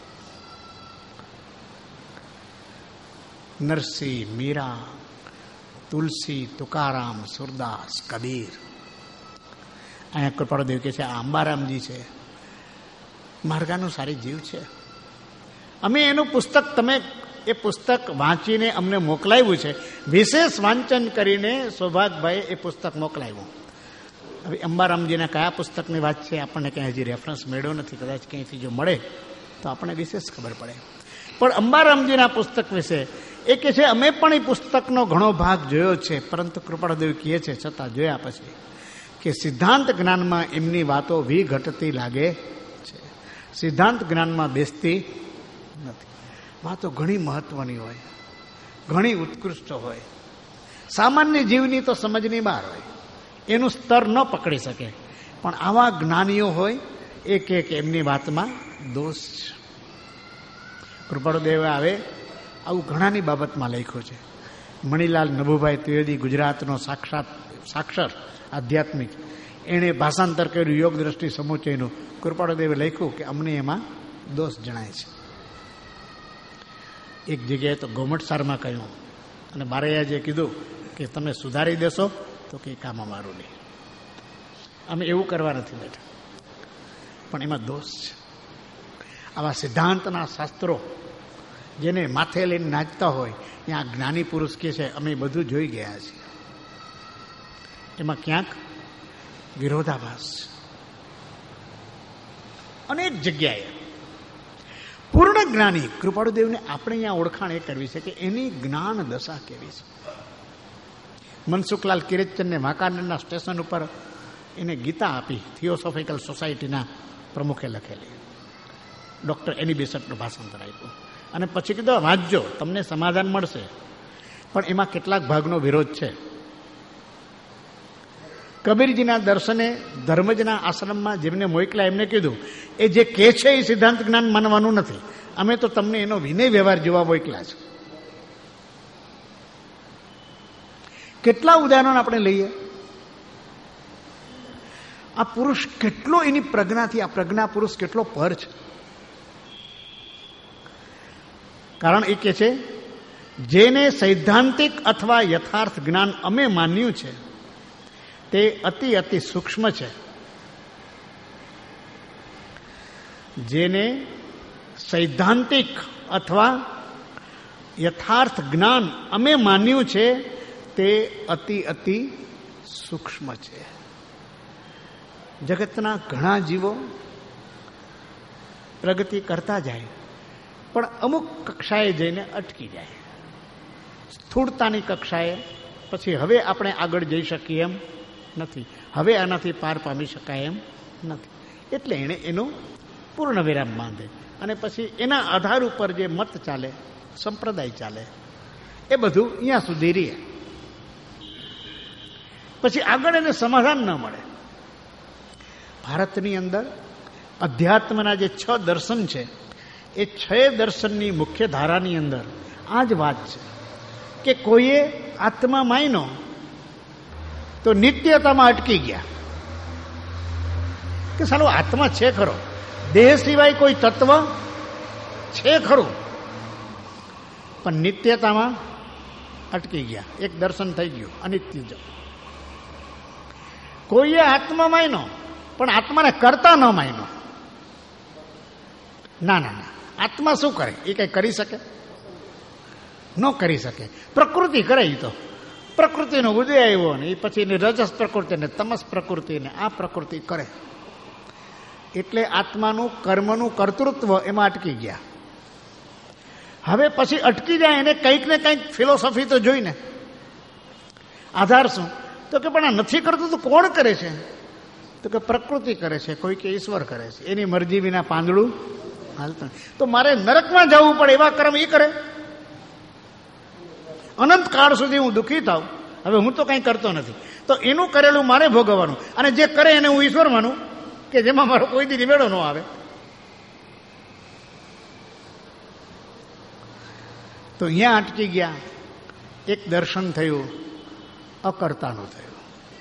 નરસિંહ, મીરા, તુલસી, તુકારામ, સુરદાસ, કબીર. અહીંયા કૃપાળુદેવ કે છે આ અંબારામજી છે, માર્ગાનું સારી જીવ છે. અમે એનું પુસ્તક, તમે એ પુસ્તક વાંચીને અમને મોકલાવ્યું છે. વિશેષ વાંચન કરીને સૌભાગભાઈએ એ પુસ્તક મોકલાવ્યું. હવે અંબારામજીના કયા પુસ્તકની વાત છે આપણને ક્યાંય હજી રેફરન્સ મળ્યો નથી. કદાચ ક્યાંયથી જો મળે તો આપણને વિશેષ ખબર પડે. પણ અંબારામજીના પુસ્તક વિશે એ કે છે અમે પણ એ પુસ્તકનો ઘણો ભાગ જોયો છે, પરંતુ કૃપાળુદેવ કહે છે છતાં જોયા પછી કે સિદ્ધાંત જ્ઞાનમાં એમની વાતો વિઘટતી લાગે છે. સિદ્ધાંત જ્ઞાનમાં બેસતી નથી. વાતો ઘણી મહત્વની હોય, ઘણી ઉત્કૃષ્ટ હોય, સામાન્ય જીવની તો સમજની બહાર હોય, એનું સ્તર ન પકડી શકે. પણ આવા જ્ઞાનીઓ હોય એક એક એમની વાતમાં દોષ છે. કૃપાળુદેવે આવે આવું ઘણાની બાબતમાં લખ્યું છે. મણિલાલ નભુભાઈ ત્રિવેદી ગુજરાતનો સાક્ષર આધ્યાત્મિક, એણે ભાષાંતર કર્યું યોગ દ્રષ્ટિ સમુચયનું. કૃપાળુદેવે લખ્યું કે અમને એમાં દોષ જણાય છે. એક જગ્યાએ તો ગોમટસારમાં કહ્યું, અને બારૈયાજીએ કીધું કે તમે સુધારી દેશો તો કે કામ અમારું નહીં, અમે એવું કરવા નથી બેઠા. પણ એમાં દોષ છે. આવા સિદ્ધાંતના શાસ્ત્રો જેને માથે લઈને નાચતા હોય ત્યાં જ્ઞાની પુરુષ કહે છે અમે બધું જોઈ ગયા છીએ. એમાં ક્યાંક વિરોધાભાસ અનેક જગ્યાએ. પૂર્ણ જ્ઞાની કૃપાળુદેવને આપણે અહીંયા ઓળખાણ એ કરવી છે કે એની જ્ઞાન દશા કેવી છે. મનસુખલાલ કિરેચંદને વાંકાનેરના સ્ટેશન ઉપર એને ગીતા આપી, થિયોસોફિકલ સોસાયટીના પ્રમુખે લખેલી. ડૉક્ટર એની બેસટનું ભાષાંતર આપ્યું અને પછી કીધું વાંચજો, તમને સમાધાન મળશે. પણ એમાં કેટલાક ભાગનો વિરોધ છે. કબીરજીના દર્શને ધર્મજના આશ્રમમાં જેમને મોકલા એમને કીધું એ જે કહે છે એ સિદ્ધાંત જ્ઞાન માનવાનું નથી, અમે તો તમને એનો વિનય વ્યવહાર જોવા મોકલા છે. કેટલા ઉદાહરણ આપણે લઈએ. આ પુરુષ કેટલો એની પ્રજ્ઞાથી, આ પ્રજ્ઞા પુરુષ કેટલો પર છે. કારણ એ કે છે જેને સૈદ્ધાંતિક અથવા યથાર્થ જ્ઞાન અમે માન્યું છે તે અતિ અતિ સૂક્ષ્મ છે. જેને સૈદ્ધાંતિક અથવા યથાર્થ જ્ઞાન અમે માન્યું છે તે અતિ અતિ સૂક્ષ્મ છે. જગતના ઘણા જીવો પ્રગતિ કરતા જાય પણ અમુક કક્ષાએ જઈને અટકી જાય. સ્થૂળતાની કક્ષાએ પછી હવે આપણે આગળ જઈ શકીએ એમ નથી, હવે આનાથી પાર પામી શકાય એમ નથી. એટલે એણે એનો પૂર્ણ વિરામ બાંધે અને પછી એના આધાર ઉપર જે મત ચાલે, સંપ્રદાય ચાલે, એ બધું અહીંયા સુધી રહે. પછી આગળ એને સમાધાન ન મળે. ભારતની અંદર અધ્યાત્મના જે 6 દર્શન છે એ 6 દર્શનની મુખ્ય ધારાની અંદર આ જ વાત છે કે કોઈએ આત્મા માયનો તો નિત્યતામાં અટકી ગયા કે સાલો આત્મા છે ખરો, દેહ સિવાય કોઈ તત્વ છે ખરું, પણ નિત્યતામાં અટકી ગયા. એક દર્શન થઈ ગયું અનિત્ય. કોઈએ આત્મા માયનો પણ આત્માને કરતા ન માયનો. ના ના ના, આત્મા શું કરે? એ કઈ કરી શકે? ન કરી શકે. પ્રકૃતિ કરે. એ તો પ્રકૃતિનો ઉદય આવ્યો ને એ પછી એની રજસ પ્રકૃતિ ને તમસ પ્રકૃતિ ને આ પ્રકૃતિ કરે એટલે આત્માનું કર્મનું કર્તૃત્વ એમાં અટકી ગયા. હવે પછી અટકી જાય એને કંઈક ને કંઈક ફિલોસોફી તો જોઈને આધાર શું? તો કે પણ આ નથી કરતું તો કોણ કરે છે? તો કે પ્રકૃતિ કરે છે, કોઈ કે ઈશ્વર કરે છે. એની મરજી વિના પાંદડું હાલતું. તો મારે નરકમાં જવું પડે એવા કર્મ એ કરે? અનંત કાળ સુધી હું દુઃખી થાઉં. હવે હું તો કંઈ કરતો નથી તો એનું કરેલું મારે ભોગવવાનું, અને જે કરે એને હું ઈશ્વર માનું કે જેમાં મારો કોઈ દી નિવેડો ન આવે. તો અહીંયા અટકી ગયા. એક દર્શન થયું, અકર્તાનું થયું.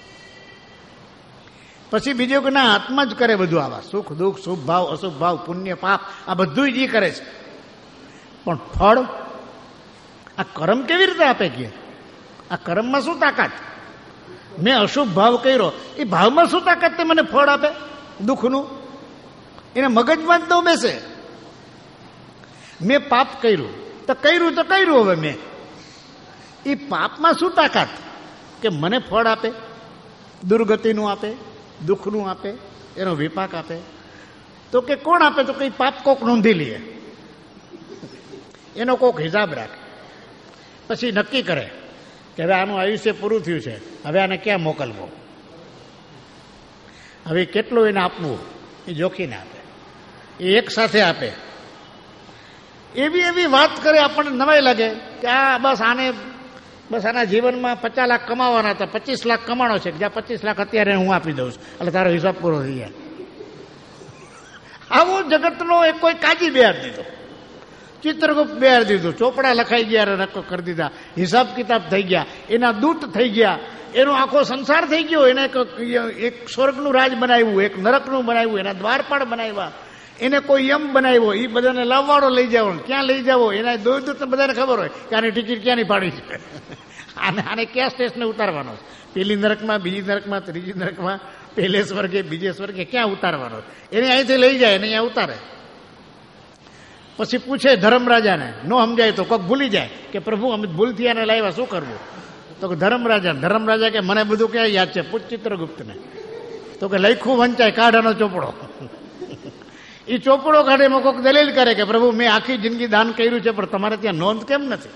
પછી બીજું કે ના, આત્મા જ કરે બધું. આવા સુખ દુઃખ, શુભ ભાવ અશુભ ભાવ, પુણ્ય પાપ, આ બધું જ કરે છે. પણ ફળ આ કર્મ કેવી રીતે આપે? કે આ કર્મમાં શું તાકાત? મેં અશુભ ભાવ કર્યો, એ ભાવમાં શું તાકાત તે મને ફળ આપે દુઃખનું? એને મગજમાં જ ન બેસે. મેં પાપ કર્યું તો કર્યું તો કર્યું. હવે મેં એ પાપમાં શું તાકાત કે મને ફળ આપે? દુર્ગતિનું આપે, દુઃખનું આપે, એનો વિપાક આપે. તો કે કોણ આપે? તો કઈ પાપ કોક નોંધી લે, એનો કોક હિસાબ રાખે, પછી નક્કી કરે કે હવે આનું આયુષ્ય પૂરું થયું છે, હવે આને ક્યાં મોકલવો, હવે કેટલું એને આપવું એ જોખીને આપે. એ એક સાથે આપે. એવી એવી વાત કરે આપણને નવાઈ લાગે કે આ બસ આના જીવનમાં 50 લાખ કમાવાના હતા, 25 લાખ કમાણો છે, જ્યાં 25 લાખ અત્યારે હું આપી દઉં છું એટલે તારો હિસાબ પૂરો થઈ જાય. આવો જગતનો એક કોઈ કાજી બેહાર દીધો, ચિત્રગુપ્ત બેહાર દીધું, ચોપડા લખાઈ ગયા, નક્કો કરી દીધા, હિસાબ કિતાબ થઈ ગયા, એના દૂત થઈ ગયા, એનો આખો સંસાર થઈ ગયો. એને એક સ્વર્ગનું રાજ બનાવ્યું, એક નરકનું બનાવ્યું, એના દ્વારપાળ બનાવ્યા, એને કોઈ યમ બનાવ્યો, એ બધાને લાવવાડો લઈ જાવ, ક્યાં લઈ જાવો એના દૂત બધાને ખબર હોય કે આની ટિકિટ ક્યાંની પાડી છે, આને ક્યાં સ્ટેશને ઉતારવાનો છે, પેલી નરકમાં, બીજી નરકમાં, ત્રીજી નરકમાં, પહેલે સ્વર્ગે, બીજે સ્વર્ગે ક્યાં ઉતારવાનો? એને અહીંથી લઈ જાય, એને અહીંયા ઉતારે. પછી પૂછે ધર્મરાજાને, ન સમજાય તો કોઈક ભૂલી જાય કે પ્રભુ અમે ભૂલથી આને લાવ્યા, શું કરવું? તો ધર્મરાજા કે મને બધું ક્યાં યાદ છે, પૂછ ચિત્રગુપ્તને. તો કે લખ્યું વંચાય, કાઢાનો ચોપડો. એ ચોપડો કાઢે એમાં કોઈક દલીલ કરે કે પ્રભુ મેં આખી જિંદગી દાન કર્યું છે, પણ તમારે ત્યાં નોંધ કેમ નથી?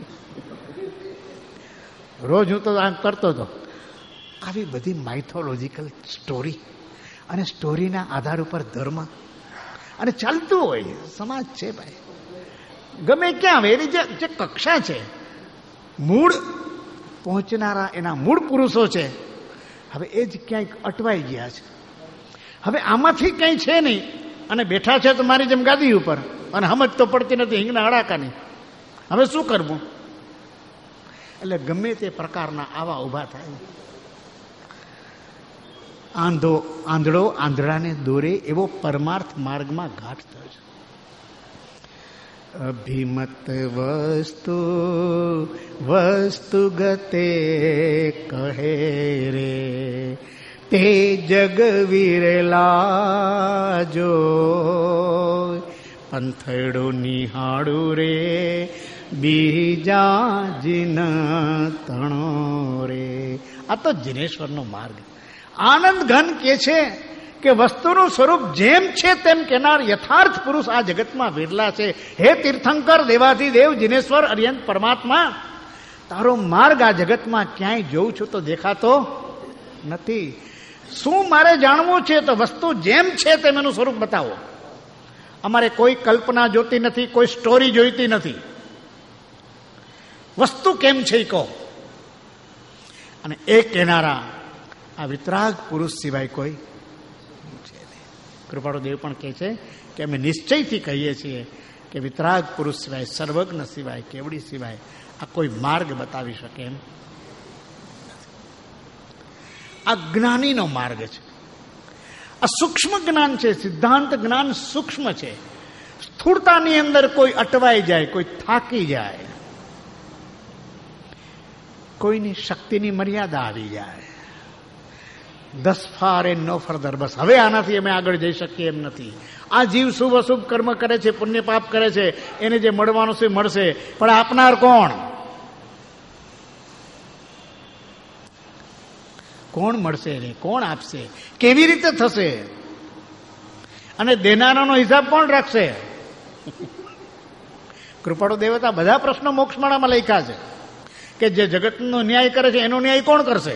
રોજ હું તો આમ કરતો હતો. આવી બધી માઇથોલોજીકલ સ્ટોરી અને સ્ટોરીના આધાર ઉપર ધર્મ અને ચાલતું હોય. સમાજ છે ભાઈ, ગમે ક્યાં આવે એની જે કક્ષા છે, મૂળ પહોંચનારા એના મૂળ પુરુષો છે, હવે એ જ ક્યાંક અટવાઈ ગયા છે. હવે આમાંથી કંઈ છે નહીં અને બેઠા છે તો મારી જેમ ગાદી ઉપર, અને સમજ તો પડતી નથી હિંગના અડાકાની. હવે શું કરવું? એટલે ગમે તે પ્રકારના આવા ઊભા થાય. આંધળો આંધળાને દોરે એવો પરમાર્થ માર્ગમાં ઘાટ થયો છે. અભિમત વસ્તુ ગતે કહે રે, તે જગ વિરલા જો, પંથડો નિહાળું રે બીજા જીન તણો રે. આ તો જીનેશ્વરનો માર્ગ. આનંદ ઘન કે છે કે વસ્તુનું સ્વરૂપ જેમ છે તેમ કેનાર યથાર્થ પુરુષ આ જગતમાં વિરલા છે. હે તીર્થંકર, દેવાધિદેવ, જીનેશ્વર, અર્યંત પરમાત્મા, તારો માર્ગ આ જગતમાં ક્યાંય જોઉં છું તો દેખાતો નથી. શું મારે જાણવું છે? તો વસ્તુ જેમ છે તેમ એનું સ્વરૂપ બતાવો. અમારે કોઈ કલ્પના જોતી નથી, કોઈ સ્ટોરી જોઈતી નથી. વસ્તુ કેમ છે એ કહો. અને એ કહેનારા આ વિતરાગ પુરુષ સિવાય કોઈ છે નહીં. કૃપાળુ દેવ પણ કહે છે કે અમે નિશ્ચયથી કહીએ છીએ કે વિતરાગ પુરુષ સિવાય, સર્વજ્ઞ સિવાય, કેવડી સિવાય આ કોઈ માર્ગ બતાવી શકે એમ. આ જ્ઞાનીનો માર્ગ છે. આ સૂક્ષ્મ જ્ઞાન છે. સિદ્ધાંત જ્ઞાન સૂક્ષ્મ છે. સ્થૂળતાની અંદર કોઈ અટવાઈ જાય, કોઈ થાકી જાય, કોઈની શક્તિની મર્યાદા આવી જાય. 10 ફાર એન્ડ નો ફર્ધર. બસ હવે આનાથી અમે આગળ જઈ શકીએ એમ નથી. આ જીવ શુભ અશુભ કર્મ કરે છે, પુણ્ય પાપ કરે છે, એને જે મળવાનું છે મળશે, પણ આપનાર કોણ? કોણ મળશે એને? કોણ આપશે? કેવી રીતે થશે? અને દેનારાનો હિસાબ કોણ રાખશે? કૃપાળુ દેવતા બધા પ્રશ્નો મોક્ષમાળામાં લખ્યા છે કે જે જગતનો ન્યાય કરે છે એનો ન્યાય કોણ કરશે?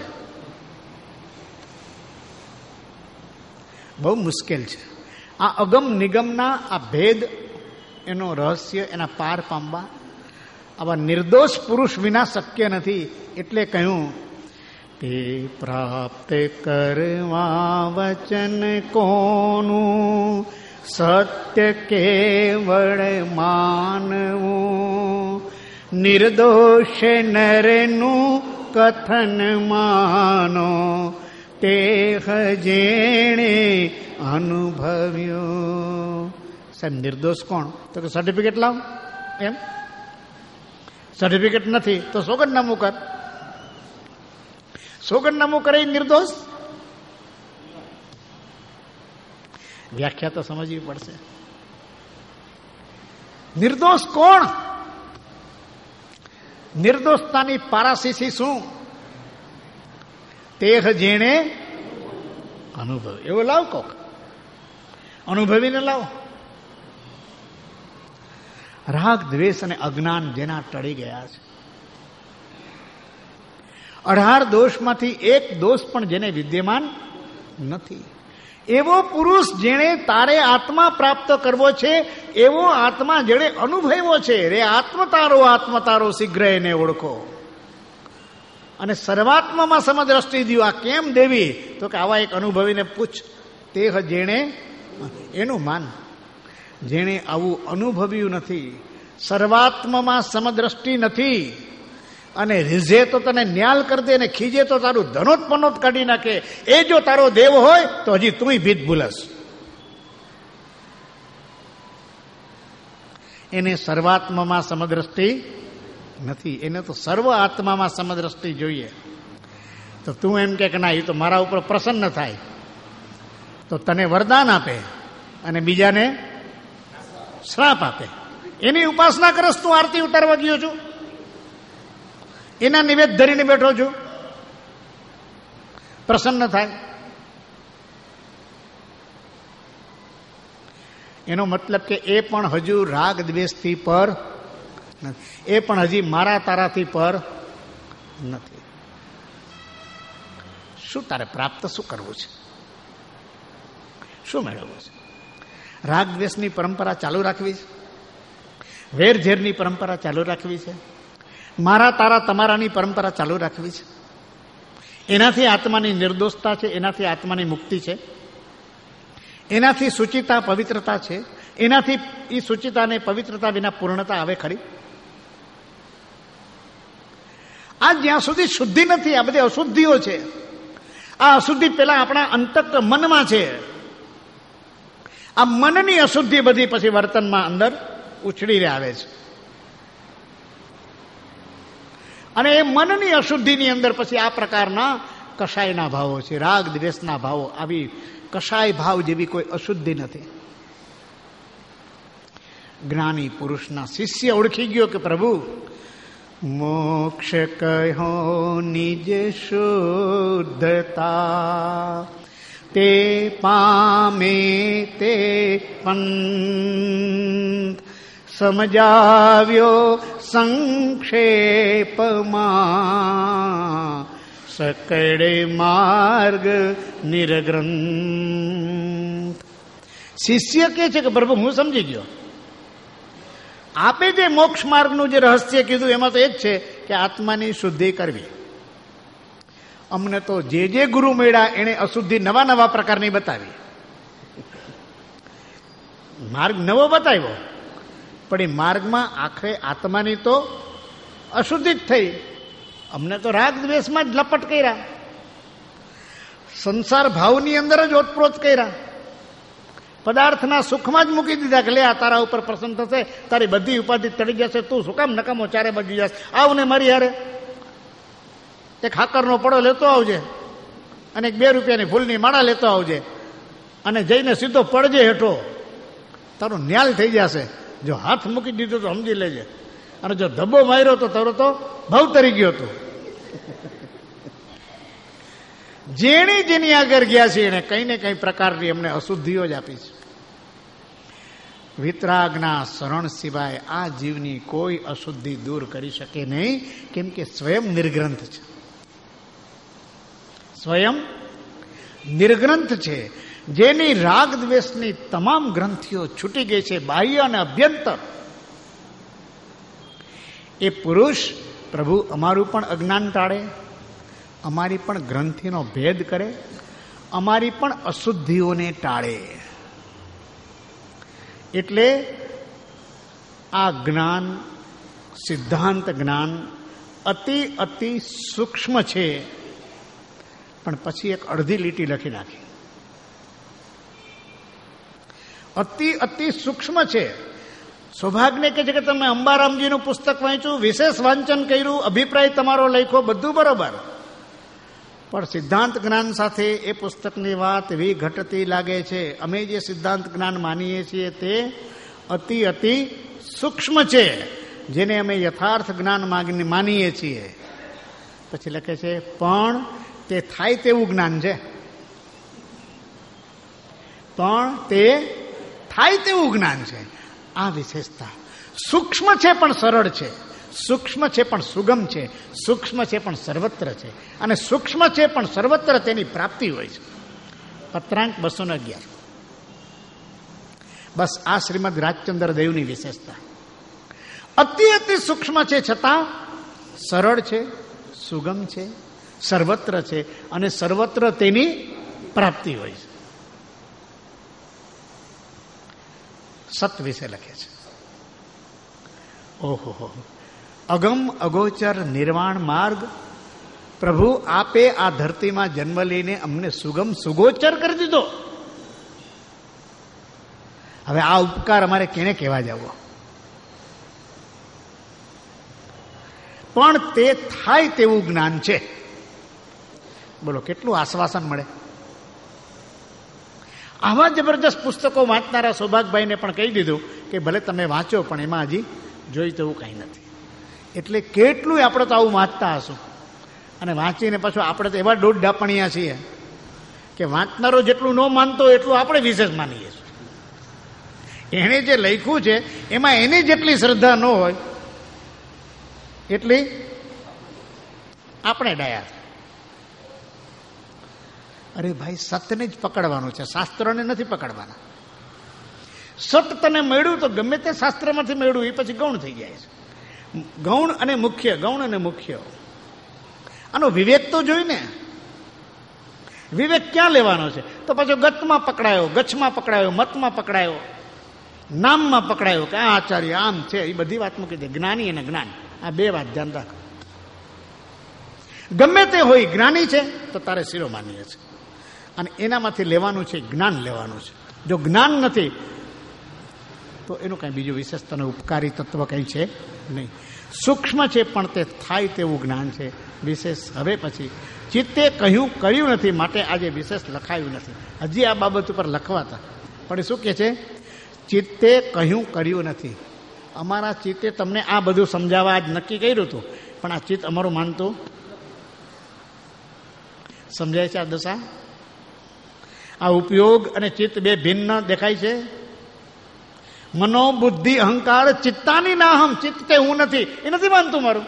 બહુ મુશ્કેલ છે. આ અગમ નિગમના આ ભેદ, એનો રહસ્ય, એના પાર પામવા આવા નિર્દોષ પુરુષ વિના શક્ય નથી. એટલે કહ્યું તે પ્રાપ્ત કરવા વચન કોનું, સત્ય કેવળ માનવું, નિર્દોષ નરનું કથન માનો, તે જેણે અનુભવ્યું. સાહેબ નિર્દોષ કોણ? તો કે સર્ટિફિકેટ લાવ. એમ સર્ટિફિકેટ નથી તો સોગંદનામું કર. સોગંદનામું કરે નિર્દોષ? વ્યાખ્યા તો સમજવી પડશે. નિર્દોષ કોણ? નિર્દોષતાની પારાશીસી શું? તે જેણે અનુભવ. એવો લાવ કોક, અનુભવીને લાવો. રાગ, દ્વેષ અને અજ્ઞાન જેના ટળી ગયા છે, 18 દોષમાંથી એક દોષ પણ જેને વિદ્યમાન નથી, એવો પુરુષ જેણે તારે આત્મા પ્રાપ્ત કરવો છે, એવો આત્મા જેણે અનુભવ્યો છે. રે આત્મતારો શીઘ્ર એને ઓળખો. અને સર્વાત્મામાં સમદ્રષ્ટિ દ્યો. આ કેમ દેવી? તો કે આવા એક અનુભવીને પૂછ. તે જેણે એનું માન, જેણે આવું અનુભવ્યું નથી, સર્વાત્મામાં સમદ્રષ્ટિ નથી, અને રીઝે તો તને ન્યાલ કરી દે, ને ખીજે તો તારું ધનોત કાઢી નાખે. એ જો તારો દેવ હોય તો હજી તું ભીત ભૂલસ. એને સર્વાત્મામાં સમદ્રષ્ટિ નથી, એને તો સર્વ આત્મામાં સમદ્રષ્ટિ જોઈએ. તો તું એમ કે ના, એ તો મારા ઉપર પ્રસન્ન થાય તો તને વરદાન આપે અને બીજાને શ્રાપ આપે. એની ઉપાસના કરસ તું આરતી ઉતારવા ગયો છું, એના નિવેદ ધરીને બેઠો છું, પ્રસન્ન થાય. એનો મતલબ કે એ પણ હજુ રાગ દ્વેષથી પર નથી, એ પણ હજી મારા તારાથી પર નથી. શું તારે પ્રાપ્ત શું કરવું છે, શું મેળવવું છે? રાગ દ્વેષની પરંપરા ચાલુ રાખવી છે, વેર ઝેરની પરંપરા ચાલુ રાખવી છે, મારા તારા તમારાની પરંપરા ચાલુ રાખવી છે. એનાથી આત્માની નિર્દોષતા છે, એનાથી આત્માની મુક્તિ છે, એનાથી શુચિતા પવિત્રતા છે, એનાથી એ શુચિતા અને પવિત્રતા વિના પૂર્ણતા આવે ખરી? આ જ્યાં સુધી શુદ્ધિ નથી, આ બધી અશુદ્ધિઓ છે. આ અશુદ્ધિ પેલા આપણા અંતક મનમાં છે. આ મનની અશુદ્ધિ બધી પછી વર્તનમાં અંદર ઉછળીને આવે છે. અને એ મનની અશુદ્ધિની અંદર પછી આ પ્રકારના કષાયના ભાવો છે, રાગ દ્વેષના ભાવો. આવી કષાય ભાવ જેવી કોઈ અશુદ્ધિ નથી. જ્ઞાની પુરુષના શિષ્ય ઓળખી ગયો કે પ્રભુ મોક્ષ કહો નિજ શુદ્ધતા, તે પામે તે પંથ સમજાવ્યો સંક્ષેપમાં, સકળે માર્ગ નિર્ગ્રંથ. શિષ્ય કે છે કે પ્રભુ હું સમજી ગયો, આપે જે મોક્ષ માર્ગનું જે રહસ્ય કીધું એમાં તો એ જ છે કે આત્માની શુદ્ધિ કરવી. અમને તો જે ગુરુ મળ્યા એને અશુદ્ધિ નવા નવા પ્રકારની બતાવી, માર્ગ નવો બતાવ્યો, પણ એ માર્ગમાં આખરે આત્માની તો અશુદ્ધિ જ થઈ. અમને તો રાગ દ્વેષમાં જ લપટ કર્યા, સંસાર ભાવની અંદર જ ઓતપ્રોત કર્યા, પદાર્થના સુખમાં જ મૂકી દીધા કે લે આ તારા ઉપર પ્રસન્ન થશે, તારી બધી ઉપાધિ તળી જશે, તું શું કામ નકામો ચારે બાજુ જશે, આવને મારી હારે એક હાકરનો પડો લેતો આવજે અને એક 2 રૂપિયાની ફૂલની માળા લેતો આવજે અને જઈને સીધો પડજે હેઠો, તારું ન્યાલ થઈ જશે. જો હાથ મૂકી દીધો તો સમજી લેજે, અને જો ધબ્બો માર્યો તો તારો તો ભાવ તરી ગયો હતો. જેણી જેની આગળ ગયા છે એને કંઈ ને કંઈ પ્રકારની એમને અશુદ્ધિઓ જ આપી છે. વિતરાગના શરણ સિવાય આ જીવની કોઈ અશુદ્ધિ દૂર કરી શકે નહીં, કેમ કે સ્વયં નિર્ગ્રંથ છે, સ્વયં નિર્ગ્રંથ છે. જેની રાગ દ્વેષની તમામ ગ્રંથિઓ છૂટી ગઈ છે, બાહ્ય અને અભ્યંતર, એ પુરુષ પ્રભુ અમારું પણ અજ્ઞાન ટાળે, અમારી પણ ગ્રંથિનો ભેદ કરે, અમારી પણ અશુદ્ધિઓને ટાળે. એટલે આ જ્ઞાન, સિદ્ધાંત જ્ઞાન અતિ અતિ સૂક્ષ્મ છે, પણ પછી એક અડધી લીટી લખી નાખી. અતિ અતિ સૂક્ષ્મ છે. સૌભાગ્યને કહે છે કે તમે અંબારામજીનું પુસ્તક વાંચ્યું, વિશેષ વાંચન કર્યું, અભિપ્રાય તમારો લખ્યો, બધું બરોબર, પણ સિદ્ધાંત જ્ઞાન સાથે એ પુસ્તકની વાત વિઘટતી લાગે છે. અમે જે સિદ્ધાંત જ્ઞાન માનીએ છીએ તે અતિ અતિ સૂક્ષ્મ છે, જેને અમે યથાર્થ જ્ઞાન માનીએ છીએ. પછી લખે છે પણ તે થાય તેવું જ્ઞાન છે, પણ તે થાય તેવું જ્ઞાન છે. આ વિશેષતા સૂક્ષ્મ છે પણ સરળ છે, સૂક્ષ્મ છે પણ સુગમ છે, સૂક્ષ્મ છે પણ સર્વત્ર છે, અને સૂક્ષ્મ છે પણ સર્વત્ર તેની પ્રાપ્તિ હોય છે. પત્રાંક 211. બસ આ શ્રીમદ રાજચંદ્ર દેવની વિશેષતા. અતિ અતિ સૂક્ષ્મ છે છતાં સરળ છે, સુગમ છે, સર્વત્ર છે, અને સર્વત્ર તેની પ્રાપ્તિ હોય છે. સત વિશે લખે છે, ઓહો, અગમ અગોચર નિર્વાણ માર્ગ પ્રભુ આપે આ ધરતીમાં જન્મ લઈને અમને સુગમ સુગોચર કરી દીધો. હવે આ ઉપકાર અમારે કેને કહેવા જવો? પણ તે થાય તેવું જ્ઞાન છે. બોલો કેટલું આશ્વાસન મળે. આવા જબરજસ્ત પુસ્તકો વાંચનારા સૌભાગભાઈને પણ કહી દીધું કે ભલે તમે વાંચો પણ એમાં હજી જોઈ તેવું કંઈ નથી. એટલે કેટલું આપણે તો આવું વાંચતા હશું, અને વાંચીને પાછું આપણે તો એવા દોઢ ડાપણિયા છીએ કે વાંચનારો જેટલું ન માનતો એટલું આપણે વિશેષ માનીએ છીએ. એણે જે લખ્યું છે એમાં એની જેટલી શ્રદ્ધા ન હોય એટલી આપણે ડાયા. અરે ભાઈ, સતને જ પકડવાનું છે, શાસ્ત્રોને નથી પકડવાના. સત તને મળ્યું તો ગમે તે શાસ્ત્રમાંથી મળ્યું એ પછી ગૌણ થઈ જાય છે. ગૌણ અને મુખ્ય, ગૌણ અને મુખ્ય. આનો વિવેક તો જોઈ ને. વિવેક ક્યાં લેવાનો છે? તો પાછો ગતમાં પકડાયો, ગચ્છમાં પકડાયો, મતમાં પકડાયો, નામમાં પકડાયો કે આ આચાર્ય આમ છે. એ બધી વાત મૂકી દે. જ્ઞાની અને જ્ઞાન, આ બે વાત ધ્યાન રાખ. ગમે તે હોય, જ્ઞાની છે તો તારે શિરોમાનીય છે અને એનામાંથી લેવાનું છે, જ્ઞાન લેવાનું છે. જો જ્ઞાન નથી તો એનું કંઈ બીજું વિશેષ તને ઉપકારી તત્વ કંઈ છે નહીં. સૂક્ષ્મ છે પણ તે થાય તેવું જ્ઞાન છે. વિશેષ હવે પછી ચિત્તે કહ્યું કર્યું નથી, માટે આજે વિશેષ લખાયું નથી. હજી આ બાબત ઉપર લખવાતા પણ શું કહે છે? ચિત્તે કહ્યું કર્યું નથી. અમારા ચિત્તે તમને આ બધું સમજાવવા આજ નક્કી કર્યું હતું, પણ આ ચિત્ત અમારું માનતું. સમજાય છે આ દશા? આ ઉપયોગ અને ચિત્ત બે ભિન્ન દેખાય છે. મનો બુદ્ધિ અહંકાર ચિત્તાની નાહમ. ચિત્ત તે હું નથી, એ નથી માનતું મારું.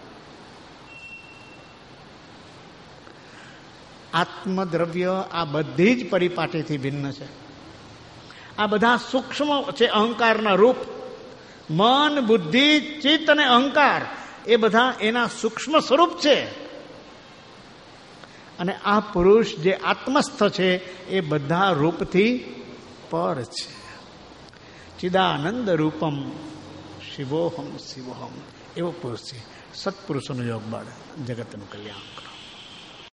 આત્મદ્રવ્ય આ બધી જ પરિપાટીથી ભિન્ન છે. આ બધા સૂક્ષ્મ છે અહંકારના રૂપ. મન, બુદ્ધિ, ચિત્ત અને અહંકાર એ બધા એના સૂક્ષ્મ સ્વરૂપ છે. અને આ પુરુષ જે આત્મસ્થ છે એ બધા રૂપથી પર છે. ચિદાનંદ રૂપમ શિવોહમ શિવોહમ એવો પુરુષ છે. સત્પુરુષોનો યોગ બળ જગતનું કલ્યાણ કરો.